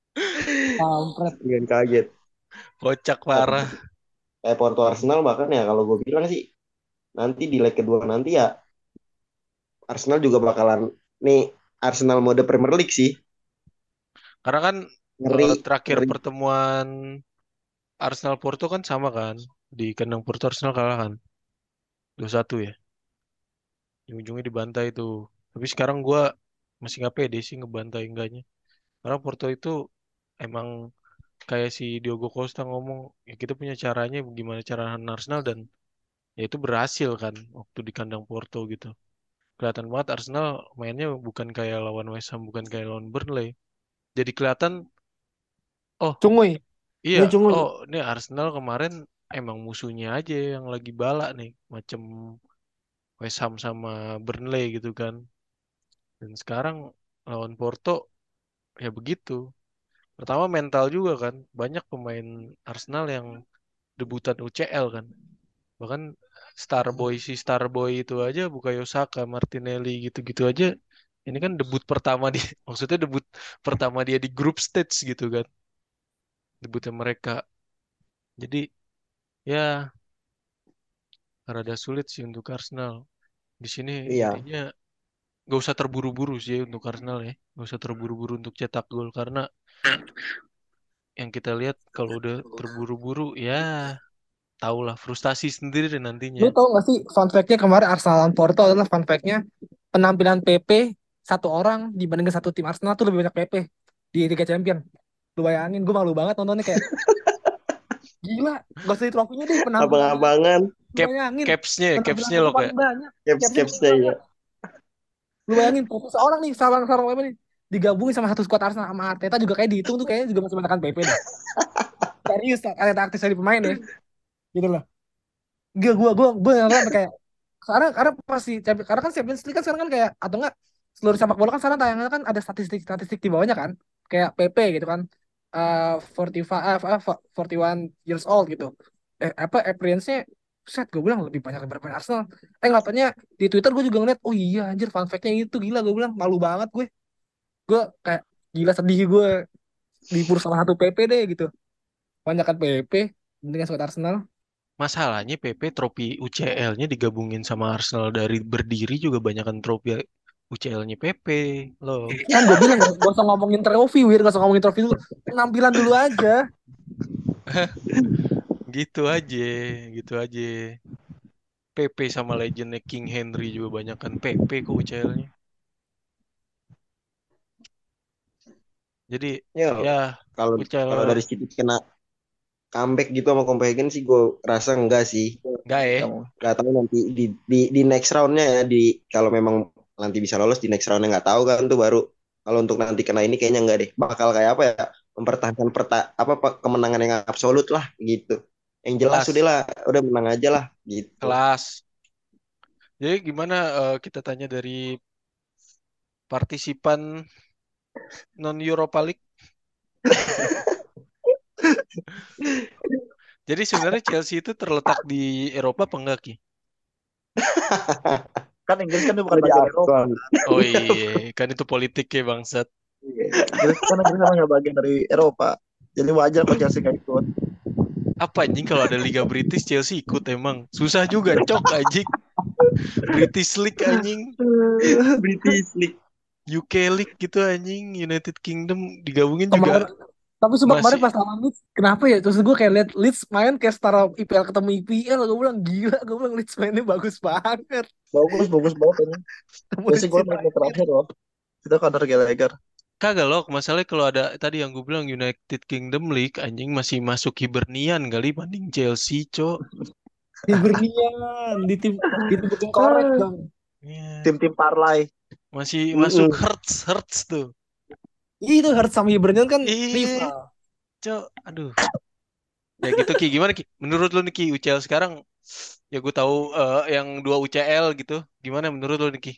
Kampret. Syutingan kaget. Kocak Kayak parah. kayak Porto Arsenal bahkan ya kalau gue bilang sih nanti di leg kedua nanti ya Arsenal juga bakalan nih Arsenal mode Premier League sih. Karena kan Ngeri, eh, terakhir ngeri. pertemuan Arsenal Porto kan sama kan. Di kandang Porto Arsenal kalah kan. Dua satu ya. Ujung-ujungnya dibantai tuh. Tapi sekarang gua masih nggak pede sih ngebantai enggaknya. Karena Porto itu emang kayak si Diogo Costa ngomong, ya kita punya caranya gimana cara nahan Arsenal dan ya itu berhasil kan waktu di kandang Porto gitu. Kelihatan banget Arsenal mainnya bukan kayak lawan West Ham, bukan kayak lawan Burnley. Jadi kelihatan, oh Cunguy. iya, Ini cunguy. oh ini Arsenal kemarin emang musuhnya aja yang lagi balak nih, macem West Ham sama Burnley gitu kan. Dan sekarang lawan Porto ya begitu. Pertama mental juga kan, banyak pemain Arsenal yang debutan U C L kan. Bahkan Starboy si Starboy itu aja Bukayo Saka, Martinelli gitu-gitu aja. Ini kan debut pertama dia, maksudnya debut pertama dia di group stage gitu kan. Debutnya mereka. Jadi ya rada sulit sih untuk Arsenal. Di sini Iya. intinya gak usah terburu-buru sih untuk Arsenal ya. Gak usah terburu-buru untuk cetak gol karena yang kita lihat kalau udah terburu-buru ya tahulah frustasi sendiri deh nantinya. Lu tau gak sih fun fact-nya kemarin Arsenal lawan Porto adalah fun fact-nya penampilan P P satu orang dibandingkan satu tim Arsenal tuh lebih banyak P P di Liga Champion. Lu bayangin, gue malu banget nontonnya kayak gila, gak usah di trofinya deh, penampilannya. Abang-abangan. Lu Cap bayangin, capsnya ya, capsnya penampilannya lo tuh paling kayak banyak. Capsnya paling Caps-capsnya ya. banyak. Lu bayangin, P P seorang nih, seorang seorang P P nih digabungin sama satu squad Arsenal sama Arteta juga kayak dihitung tuh kayaknya juga masih banyakan P P deh. Serius, Arteta aktif dari pemain ya, gitu loh. Gue gue gue gue yang sampai kayak karena karena pasti karena kan Champions League kan sekarang kan kayak atau enggak seluruh sepak bola kan sekarang tayangannya kan ada statistik-statistik di bawahnya kan, kayak P P gitu kan, eh forty five eh eh, forty one years old gitu, eh apa appearance-nya set gue bilang lebih banyak daripada pemain Arsenal. Eh nggak taunya di Twitter gue juga ngeliat, oh iya anjir fun fact-nya itu gila, gue bilang malu banget gue gue kayak gila sedih gue dipur salah satu P P deh gitu, banyakan P P dengan squad Arsenal. masalahnya P P trofi U C L-nya digabungin sama Arsenal dari berdiri juga banyakan trofi U C L-nya P P loh. Kan gue bilang gak usah ngomongin trofi, Wir, gak usah ngomongin trofi dulu, penampilan dulu aja. Gitu aja, gitu aja. P P sama legendnya King Henry juga banyakan P P kok U C L-nya. Jadi Ya, ya kalau U C L kalau dari situ kena comeback gitu sama Copenhagen sih gue rasa enggak sih. enggak ya. Kamu. Nggak tahu nanti di di di next roundnya ya di kalau memang nanti bisa lolos di next roundnya nggak tahu kan tuh baru kalau untuk nanti kena ini kayaknya enggak deh bakal kayak apa ya mempertahankan perta apa pe- kemenangan yang absolut lah gitu. Yang jelas udah Kelas, lah, udah menang aja lah gitu. kelas. Jadi gimana eh, kita tanya dari partisipan non Europa League. Jadi sebenarnya Chelsea itu terletak di Eropa apa enggak, Ki? Kan Inggris kan dia bukan Udah bagian Eropa. diakon. Oh iya, kan itu politik ya bangsat. Iya. Inggris kan Inggris emang nggak bagian dari Eropa. Jadi wajar kalau Chelsea nggak ikut. Apa anjing kalau ada Liga British Chelsea ikut emang. Susah juga cok anjing. British League anjing. British League. U K League gitu anjing. United Kingdom digabungin Kemarin juga tapi sumpah kemarin masih. pas lawan Leeds, kenapa ya? Terus gue kayak liat Leeds main kayak setara I P L ketemu I P L, gue bilang gila, gue bilang Leeds mainnya bagus banget. Bagus, bagus banget ini. Ketemu Chelsea Leeds gol menit United. terakhir loh. Itu Conor Gallagher. Kagak loh, masalahnya kalau ada tadi yang gue bilang United Kingdom League anjing masih masuk Hibernian kali banding Chelsea, cok. Hibernian di tim di tim bikin korek bang. Iya. Tim-tim parlay. Masih masuk Mm-mm. Hertz Hertz tuh. Ih, itu Hearts sama Hibernian kan Iya, rival. cok. Aduh. Ya gitu Ki, gimana Ki? Menurut lu nih Ki, U C L sekarang ya gue tahu eh, yang dua U C L gitu. Gimana menurut lu nih Ki?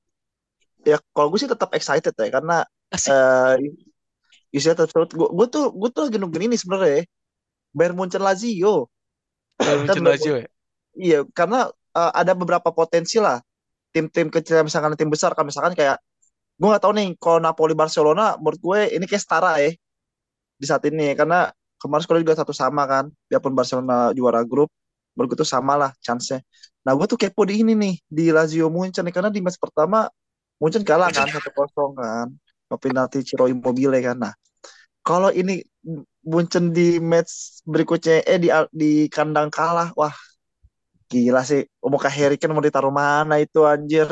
Ya kalau gue sih tetap excited ya karena Asik. eh isinya tetap seru. Gue gue tuh gue tuh lagi nungguin ini sebenarnya ya. Bayern Munchen Lazio. Bayern Kan Munchen Bayern Lazio Mun- ya? iya karena eh, ada beberapa potensi lah tim-tim kecil misalkan tim besar kan misalkan kayak gue nggak tahu nih kalau Napoli Barcelona menurut gue ini kayak setara ya di saat ini karena kemarin sekolah juga satu sama kan biarpun Barcelona juara grup menurut gue tuh sama lah chance-nya. Nah gue tuh kepo di ini nih di Lazio Munchen nih karena di match pertama Munchen kalah kan satu kosong kan penalti Ciro Immobile kan. Nah kalau ini Munchen di match berikutnya eh di di kandang kalah wah gila sih mau ke Harry Kane mau ditaruh mana itu anjir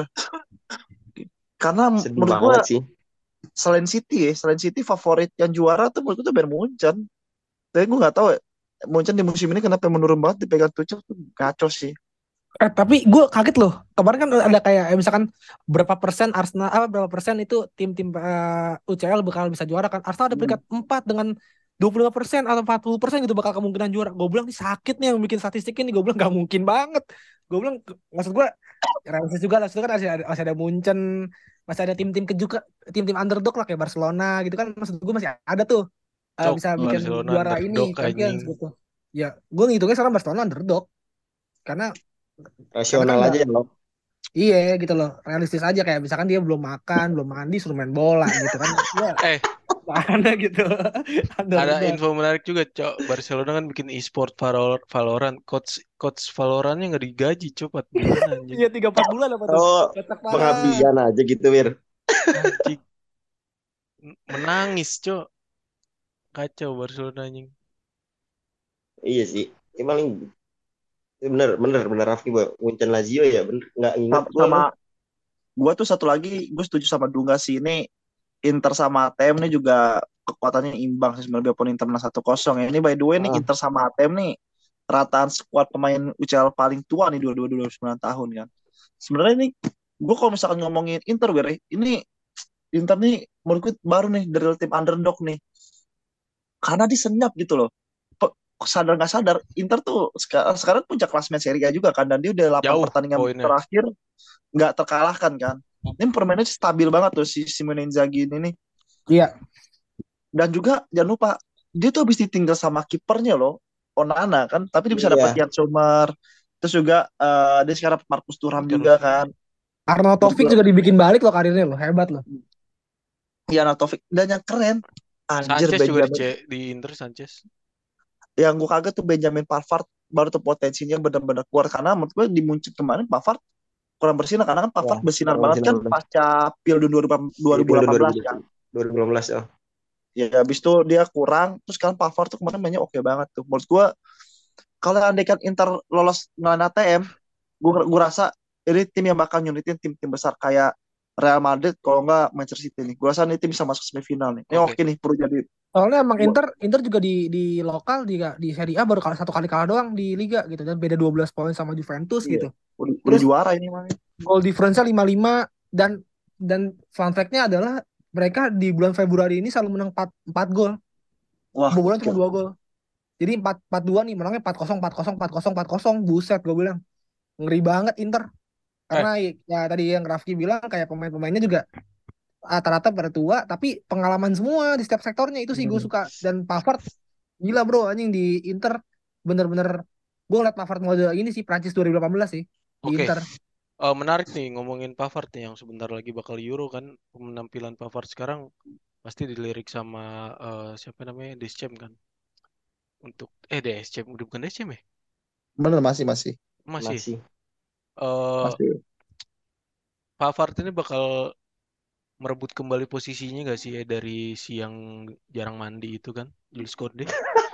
karena Sedih menurut gue banget sih. selain City ya selain City favorit yang juara tuh menurut gue tuh Bayern Munchen. Tapi gue nggak tahu ya, Munchen di musim ini kenapa menurun banget dipegang Tuchel tuh kacau sih. Eh tapi gue kaget loh. Kemarin kan ada kayak eh, misalkan berapa persen Arsenal apa berapa persen itu tim-tim eh, U C L bakal bisa juara kan. Arsenal ada Hmm. peringkat empat dengan dua puluh lima persen atau empat puluh persen gitu bakal kemungkinan juara. Gue bilang nih sakit nih yang bikin statistik ini. Gue bilang gak mungkin banget. Gue bilang maksud gue realistis juga lah. Maksudnya kan masih ada, masih ada Munchen, masih ada tim-tim kejuka, tim-tim underdog lah kayak Barcelona gitu kan. Maksud gue masih ada tuh eh, Cok, bisa bikin Barcelona juara ini underdog Champions anjing. gitu. Ya, gue ngitungnya sekarang Barcelona underdog karena karena kan Rasional nggak aja loh. iya gitu loh, realistis aja kayak misalkan dia belum makan, belum mandi, suruh main bola gitu kan. Ya, Eh, mana gitu. ada Underdog. info menarik juga, Cok. Barcelona kan bikin e-sport Valor- Valorant. Coach coach Valorantnya nggak digaji, Cok. empat bulan anjing. Iya tiga empat bulan apa tuh? Oh, Kocak parah. pengabdian aja gitu, Wir. Anjing. N- Menangis, Cok. Kacau Barcelona anjing. Iya sih. Ini paling bener, bener, bener Raffi, Boy. Munchen Lazio ya, bener. Nggak inget Sama, gue sama loh. gue tuh satu lagi gue setuju sama Dunga sih ini Inter sama A T M nih juga kekuatannya imbang sih sebenarnya biarpun Inter menang satu kosong ya. Ini by the way nih Ah, Inter sama A T M nih rataan skuad pemain U C L paling tua nih dua dua dua sembilan tahun kan. Sebenarnya ini gue kalau misalkan ngomongin Inter gue ini Inter nih menurut gue baru nih dari tim underdog nih karena dia senyap gitu loh. Pe- Sadar nggak sadar Inter tuh sekarang, sekarang puncak klasemen Serie A juga kan dan dia udah delapan Jauh pertandingan poinnya. terakhir nggak terkalahkan kan. Ini permainnya stabil banget tuh si Simone Inzaghi ini nih. Iya. Dan juga jangan lupa dia tuh habis ditinggal sama kipernya loh, Onana kan, tapi dia bisa dapat iya. Jan Sommer. Terus juga eh, dia sekarang dapat Marcus Thuram juga Terus kan. Arnaud Menurut Taufik gua juga dibikin balik loh karirnya loh, hebat loh. Ian Taufik dan yang keren anjir Sanchez juga di, Benjamin C- di Inter Sanchez. yang gue kaget tuh Benjamin Pavard baru tuh potensinya benar-benar keluar karena menurut gue di Munchen kemarin Pavard kurang bersinar karena kan Ya, Pavard bersinar kurang banget sinar kan udah. pasca Piala Di Piala dua ribu delapan belas kan. dua ribu delapan belas, oh. Ya habis itu dia kurang terus kan Pavard tuh kemarin mainnya oke banget tuh. Menurut gue kalau andaikan Inter lolos ngelawan A T M, gue gue rasa ini tim yang bakal nyulitin tim-tim besar kayak Real Madrid kalau nggak Manchester City nih. Gue rasa ini tim bisa masuk semifinal nih. Ini Oke. oke nih perlu jadi. Soalnya emang Gua, Inter Inter juga di di lokal di di Serie A baru kali satu kali kalah doang di liga gitu dan beda dua belas poin sama Juventus iya, gitu. udah, udah Terus juara ini mah. goal difference-nya lima lima dan dan fun fact-nya adalah mereka di bulan Februari ini selalu menang empat empat gol. Wah, Kebobolan cuma gokil. dua gol. Jadi empat empat dua nih menangnya empat kosong empat kosong empat kosong empat kosong. Buset gue bilang. Ngeri banget Inter. Eh, Karena ya tadi yang Rafki bilang kayak pemain-pemainnya juga rata-rata pada tua tapi pengalaman semua di setiap sektornya itu sih gue Hmm. suka. Dan Pavard gila bro anjing di Inter bener-bener gue ngeliat Pavard mode ini sih Prancis dua ribu delapan belas sih di oke. Inter. Eh, menarik nih ngomongin Pavard nih yang sebentar lagi bakal Euro kan. Penampilan Pavard sekarang pasti dilirik sama eh, siapa namanya Deschamps kan. Untuk eh Deschamps udah bukan Deschamps ya? Bener masih masih Masih. Masih. Eh masih. Pavard ini bakal merebut kembali posisinya gak sih ya dari si yang jarang mandi itu kan, Jules Kounde.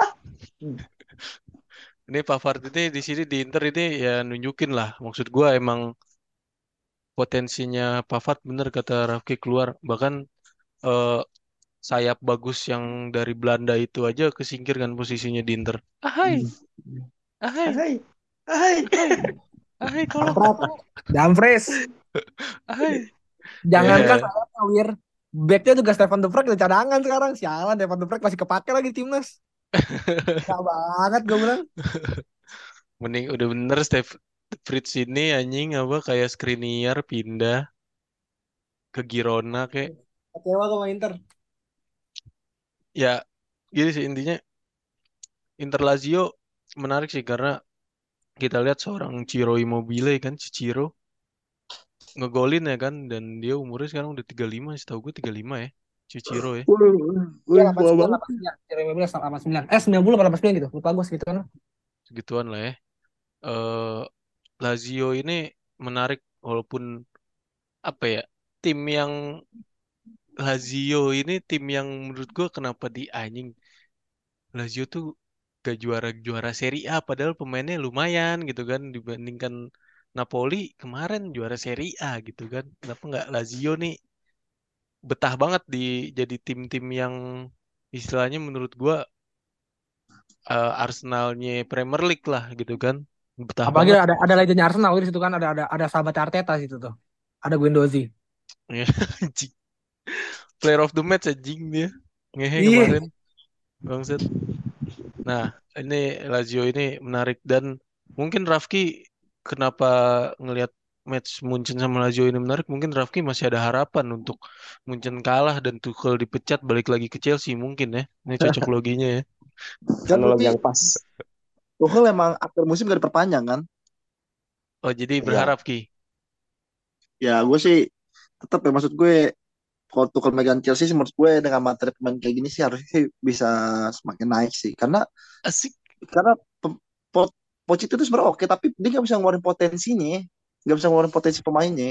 Ini Pavard ini di sini di Inter ini ya nunjukin lah. Maksud gua emang potensinya Pavard bener kata Rafki keluar. Bahkan eh, sayap bagus yang dari Belanda itu aja kesingkirkan posisinya di Inter. Ahai, Hmm. ahai, Hai. Hai. ahai, ahai, tolong, Kampret. Dumfries. ahai. Jangankan Ya, saya Wir. Backnya juga Stefan De Vrij udah cadangan sekarang. Sialan Stefan De Vrij masih kepake lagi di timnas. Gak banget gue bilang. mending udah bener Steve Fritz ini anjing apa kayak Skriniar pindah ke Girona kayak Kecewa gue sama Inter. ya gini sih intinya Inter Lazio menarik sih karena kita lihat seorang Ciro Immobile kan si Ciro ngegolin ya kan dan dia umurnya sekarang udah tiga puluh lima setahu gue tiga puluh lima ya si Ciro ya Wih, Iya wih, delapan puluh tua sembilan banget. delapan puluh sembilan. Jeremy Lin delapan puluh sembilan. Eh sembilan puluh delapan puluh sembilan gitu. Lupa gue segitu kan. segituan lah ya eh Lazio ini menarik walaupun apa ya tim yang Lazio ini tim yang menurut gue kenapa di anjing Lazio tuh gak juara-juara Serie A padahal pemainnya lumayan gitu kan dibandingkan Napoli kemarin juara Serie A gitu kan. Kenapa nggak Lazio nih betah banget di jadi tim-tim yang istilahnya menurut gua eh, Arsenalnya Premier League lah gitu kan. Betah Apalagi banget. ada ada legendnya Arsenal di situ kan ada ada ada sahabat Arteta situ tuh. Ada Guendouzi. Ya, anjing. Player of the match anjing dia. Ngehe Iya. kemarin. Bangsat. Nah, ini Lazio ini menarik dan mungkin Rafki kenapa ngelihat match Munchen sama Lazio ini menarik? Mungkin Rafki masih ada harapan untuk Munchen kalah dan Tuchel dipecat balik lagi ke Chelsea mungkin ya. Ini cocok loginya ya. Kan Analog berarti yang pas. Tuchel emang akhir musim gak diperpanjang kan? Oh, jadi Iya. berharap Ki. Ya gue sih tetap ya maksud gue kalau Tuchel megang Chelsea sih menurut gue dengan materi pemain kayak gini sih harusnya sih bisa semakin naik sih. Karena Asik. karena pe- Po- Pochettino itu sebenarnya oke tapi dia nggak bisa ngeluarin potensinya, nggak bisa ngeluarin potensi pemainnya.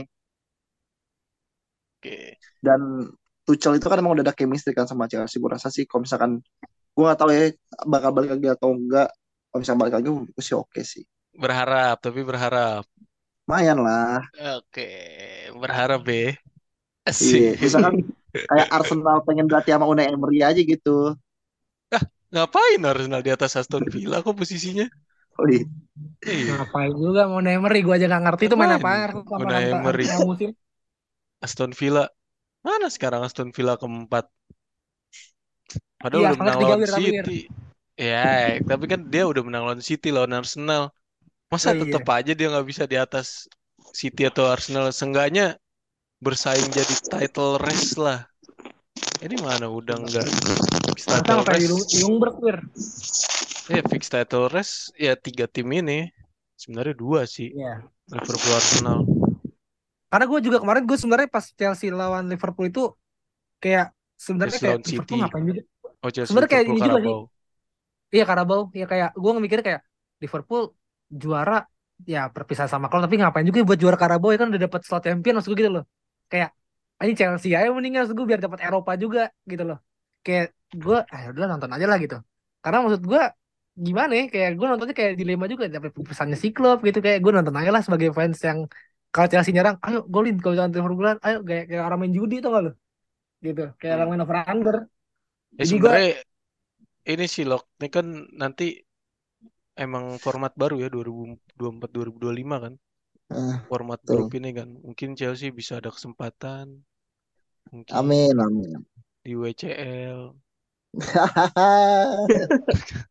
Oke. Dan Tuchel itu kan emang udah ada chemistry kan sama Chelsea. Gue rasa sih kalau misalkan gue nggak tahu ya bakal balik lagi atau enggak. Kalau misalkan balik lagi gue sih oke sih. Berharap, tapi berharap. Lumayan lah. Oke, berharap ya. Iya, Asik. misalkan kayak Arsenal pengen berarti sama Unai Emery aja gitu. Ah, ngapain Arsenal di atas Aston Villa kok posisinya? Oh, iya. Iya, Ngapain juga mau Neymar gue aja gak ngerti itu main ngapain apa Arsenal sama Unai Anta- Emery Arsenal musim. Aston Villa? Mana sekarang Aston Villa keempat? Padahal Iya udah Arsenal menang ketiga lawan Wir tapi Wir. City. Ya, tapi kan dia udah menang lawan City, lawan Arsenal. Masa Oh tetap iya. aja dia nggak bisa di atas City atau Arsenal? Seenggaknya bersaing jadi title race lah. Ini mana udah nggak fix Masa title ngapain di race? Lung- Ljungberg Wir. Ya fix title race ya tiga tim ini. Sebenarnya dua sih. Iya. Liverpool Arsenal. Karena gue juga kemarin gue sebenarnya pas Chelsea lawan Liverpool itu kayak sebenarnya Chelsea kayak lawan Liverpool City. ngapain juga. Oh Chelsea Sebenarnya kayak Liverpool ini juga sih. Carabao. Iya Karabau. Ya kayak gue mikir kayak Liverpool juara ya perpisah sama klub tapi ngapain juga buat juara Karabau ya kan udah dapat slot champion maksud gue gitu loh. Kayak ini Chelsea aja mendingan maksud gue biar dapat Eropa juga gitu loh. Kayak gue ah ya udah nonton aja lah gitu. Karena maksud gue gimana ya kayak gue nontonnya kayak dilema juga dapat pesannya si klub gitu kayak gue nonton aja lah sebagai fans yang kalau Chelsea nyerang ayo golin kalau jangan Liverpool ayo kayak kayak orang main judi tuh gak lo gitu kayak orang Hmm. main over under Ya jadi gue sebenarnya ini sih loh. Ini kan nanti emang format baru ya dua ribu dua puluh empat dua ribu dua puluh lima kan. Ah, Format grup betul. ini kan. Mungkin Chelsea bisa ada kesempatan. Mungkin Amin, amin. di W C L.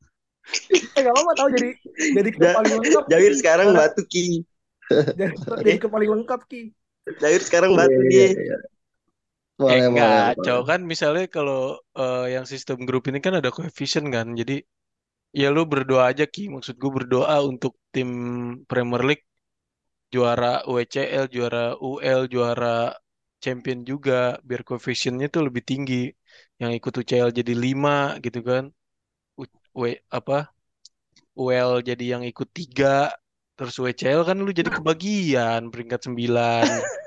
Eh gak apa-apa tahu jadi jadi klub Ja- paling lengkap Jawir Ki. sekarang Sekarang batu Ki. jadi, jadi Eh, klub paling lengkap Ki. Jawir sekarang Iya, batu iya, dia. iya. Eh Boleh, enggak, boleh, cowok boleh. kan misalnya kalau eh, yang sistem grup ini kan ada coefficient kan. Jadi ya lu berdoa aja Ki. Maksud gue berdoa untuk tim Premier League juara U E C L, juara U L, juara champion juga biar coefficientnya tuh lebih tinggi. Yang ikut U C L jadi lima gitu kan. U, U apa U L jadi yang ikut tiga. Terus U E C L kan lu jadi kebagian peringkat sembilan.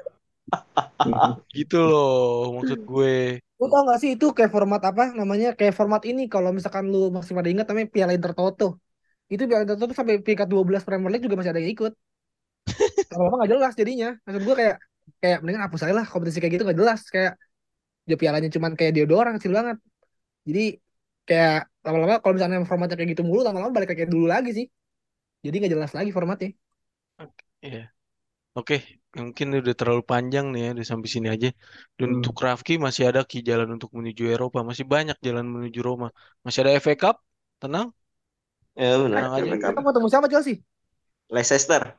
Gitu loh maksud gue. Lu tau gak sih itu kayak format apa namanya? Kayak format ini kalau misalkan lu masih pada ingat namanya Piala Intertoto. Itu Piala Intertoto sampai peringkat dua belas Premier League juga masih ada yang ikut. Lama-lama gak jelas jadinya. Maksud gue kayak kayak mendingan hapus aja lah kompetisi kayak gitu gak jelas. Kayak dia pialanya cuman kayak dia doang kecil banget. Jadi kayak lama-lama kalau misalnya formatnya kayak gitu mulu lama-lama balik kayak dulu lagi sih. Jadi gak jelas lagi formatnya. Iya. Oke, mungkin udah terlalu panjang nih ya, udah sampai sini aja. Dan untuk Hmm. Rafki masih ada Ki jalan untuk menuju Eropa, masih banyak jalan menuju Roma. Masih ada F A Cup, tenang, Ya benar, tenang aja. F A Cup. Kita ketemu siapa Chelsea? Leicester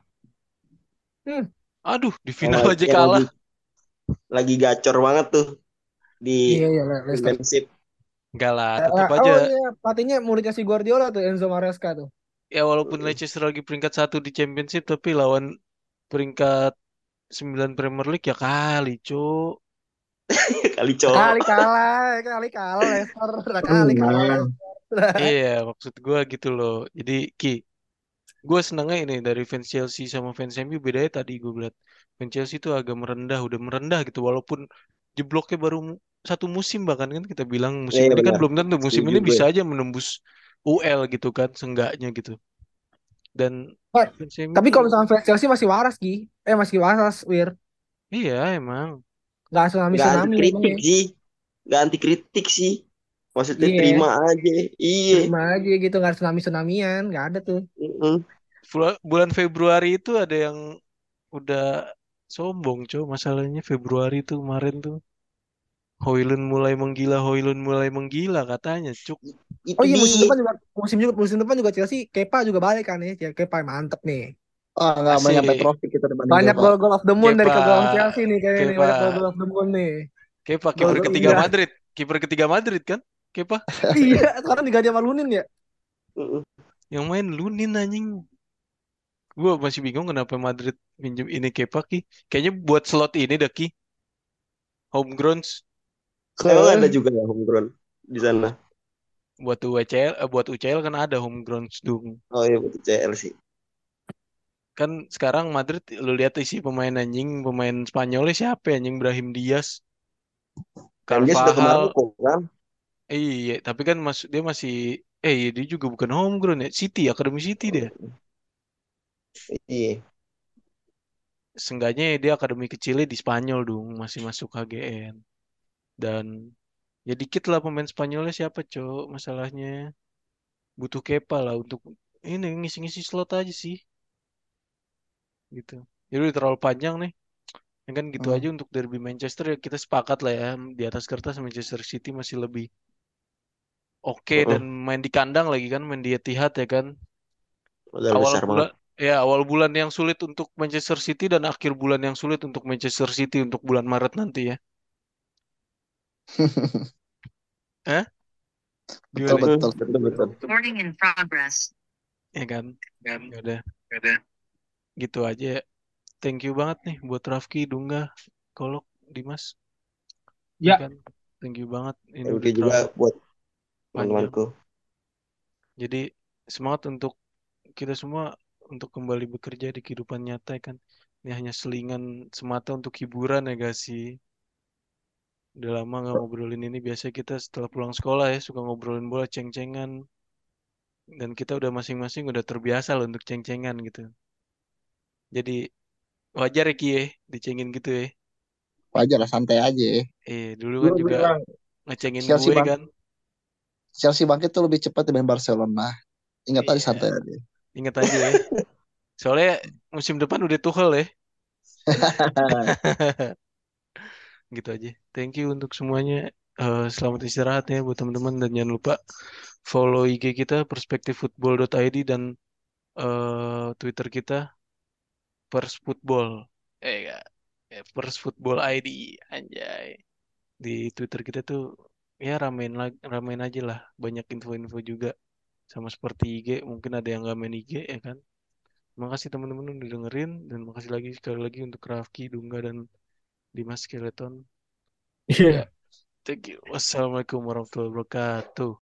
Hmm. Aduh, di yang final lagi, aja yang lagi kalah. lagi gacor banget tuh di Iya iya Le- Leicester. Championship. Enggak lah, Eh, tetap eh, aja. oh iya pelatihnya muridnya si Guardiola tuh Enzo Maresca tuh. Ya walaupun Leicester lagi peringkat satu di Championship, tapi lawan peringkat sembilan Premier League ya kali, Cuk. Kali cowok. Sekali kalah, sekali kalah Leicester, sekali kalah Hmm. Leicester. Iya, maksud gua gitu loh. Jadi Ki, gue senengnya ini dari fans Chelsea sama fans M U bedanya tadi gue lihat fans Chelsea itu agak merendah, udah merendah gitu walaupun jebloknya baru mu- satu musim bahkan kan kita bilang Ya, musim ya ini kan benar. belum tentu musim Setuju ini gue. bisa aja menembus U L gitu kan seenggaknya gitu dan Eh, fans M U tapi tuh kalau misalnya fans Chelsea masih waras Ki. Eh masih waras Wir. iya emang Gak tsunami Nggak anti tsunami kritik emangnya. sih. Nggak anti kritik sih. Maksudnya Iya, terima aja. Iya. terima aja gitu nggak tsunami tsunamian, nggak ada tuh. Mm-mm. Fula- bulan Februari itu ada yang udah sombong cow masalahnya Februari tuh kemarin tuh Hoylund mulai menggila Hoylund mulai menggila katanya cuk. Oh Itu iya musim dia. depan juga musim juga musim depan juga Chelsea Kepa juga balik kan ya. Ya, Kepa mantep nih. Oh, nggak mau nyampe Asik. trofi kita dibanding Banyak Kepa. gol-gol of the moon dari Kepa, kegawang Chelsea nih kayaknya nih. Kepa, Banyak gol-gol of the moon nih. Kepa kiper Gol-gol ketiga indah. Madrid, kiper ketiga Madrid kan? Kepa Iya, sekarang diganti sama Lunin ya. Mm-mm. yang main Lunin anjing. Gue masih bingung kenapa Madrid minjem ini Kepa Ki. Kayaknya buat slot ini dah Ki, homegrowns Emang ada Heeh. juga ya homegrown di sana. buat U C L, eh, buat U C L kan ada homegrowns dong. Oh iya betul C L sih. Kan sekarang Madrid lu lihat isi pemain anjing, pemain Spanyolnya siapa ya, anjing Brahim Diaz, Dan dia sudah ke Carvajal. Maroko kan? Iya, tapi kan mas dia masih eh iya, dia juga bukan homegrown ya. City, Akademi City dia. Iya. Seenggaknya dia akademi kecilnya di Spanyol dong, masih masuk H G N. Dan ya dikit lah pemain Spanyolnya siapa, Cok? Masalahnya butuh Kepa lah untuk ini ngisi-ngisi slot aja sih, gitu. Jadi udah terlalu panjang nih. Ya kan gitu Hmm. aja untuk derby Manchester ya kita sepakat lah ya di atas kertas Manchester City masih lebih oke dan Mm-mm. main di kandang lagi kan main di Etihad ya kan. Modal Awal besar banget. bulan ya awal bulan yang sulit untuk Manchester City dan akhir bulan yang sulit untuk Manchester City untuk bulan Maret nanti ya. Eh? Betul, Gimana? betul. Mm, betul betul. Recording in progress. Ya kan? Ya udah, gitu aja. Thank you banget nih buat Rafki, Dungga, Kolok, Dimas. Ya Ya, kan? Thank you banget. Ini Thank udah you juga terlalu buat panjang. teman-temanku. Jadi semangat untuk kita semua untuk kembali bekerja di kehidupan nyata ya kan. Ini hanya selingan semata untuk hiburan ya gak sih? Udah lama nggak ngobrolin ini. Biasanya kita setelah pulang sekolah ya suka ngobrolin bola ceng-cengan. Dan kita udah masing-masing udah terbiasa loh untuk ceng-cengan gitu. Jadi wajar ya Ki ya, dicengin gitu ya. Wajar lah, santai aja. Eh, dulu kan Dulu juga bilang ngecengin Chelsea gue bang, kan. Chelsea bangkit tuh lebih cepat dibanding Barcelona. Ingat aja, Iya, santai aja. inget aja ya. Soalnya musim depan udah Tuchel ya. Gitu aja. Thank you untuk semuanya. eh, selamat istirahat ya buat teman-teman dan jangan lupa follow I G kita perspektiffootball dot I D dan eh, Twitter kita persfootball. Eh enggak, eh, persfootball I D anjay. Di Twitter kita tuh ya ramein lagi, ramein aja lah. Banyak info-info juga sama seperti I G. Mungkin ada yang nggak main I G ya kan. Makasih teman-teman udah dengerin dan makasih lagi sekali lagi untuk Rafki, Dungga dan Dimas Skeleton. Ya, Iya. thank you. Wassalamualaikum warahmatullahi wabarakatuh.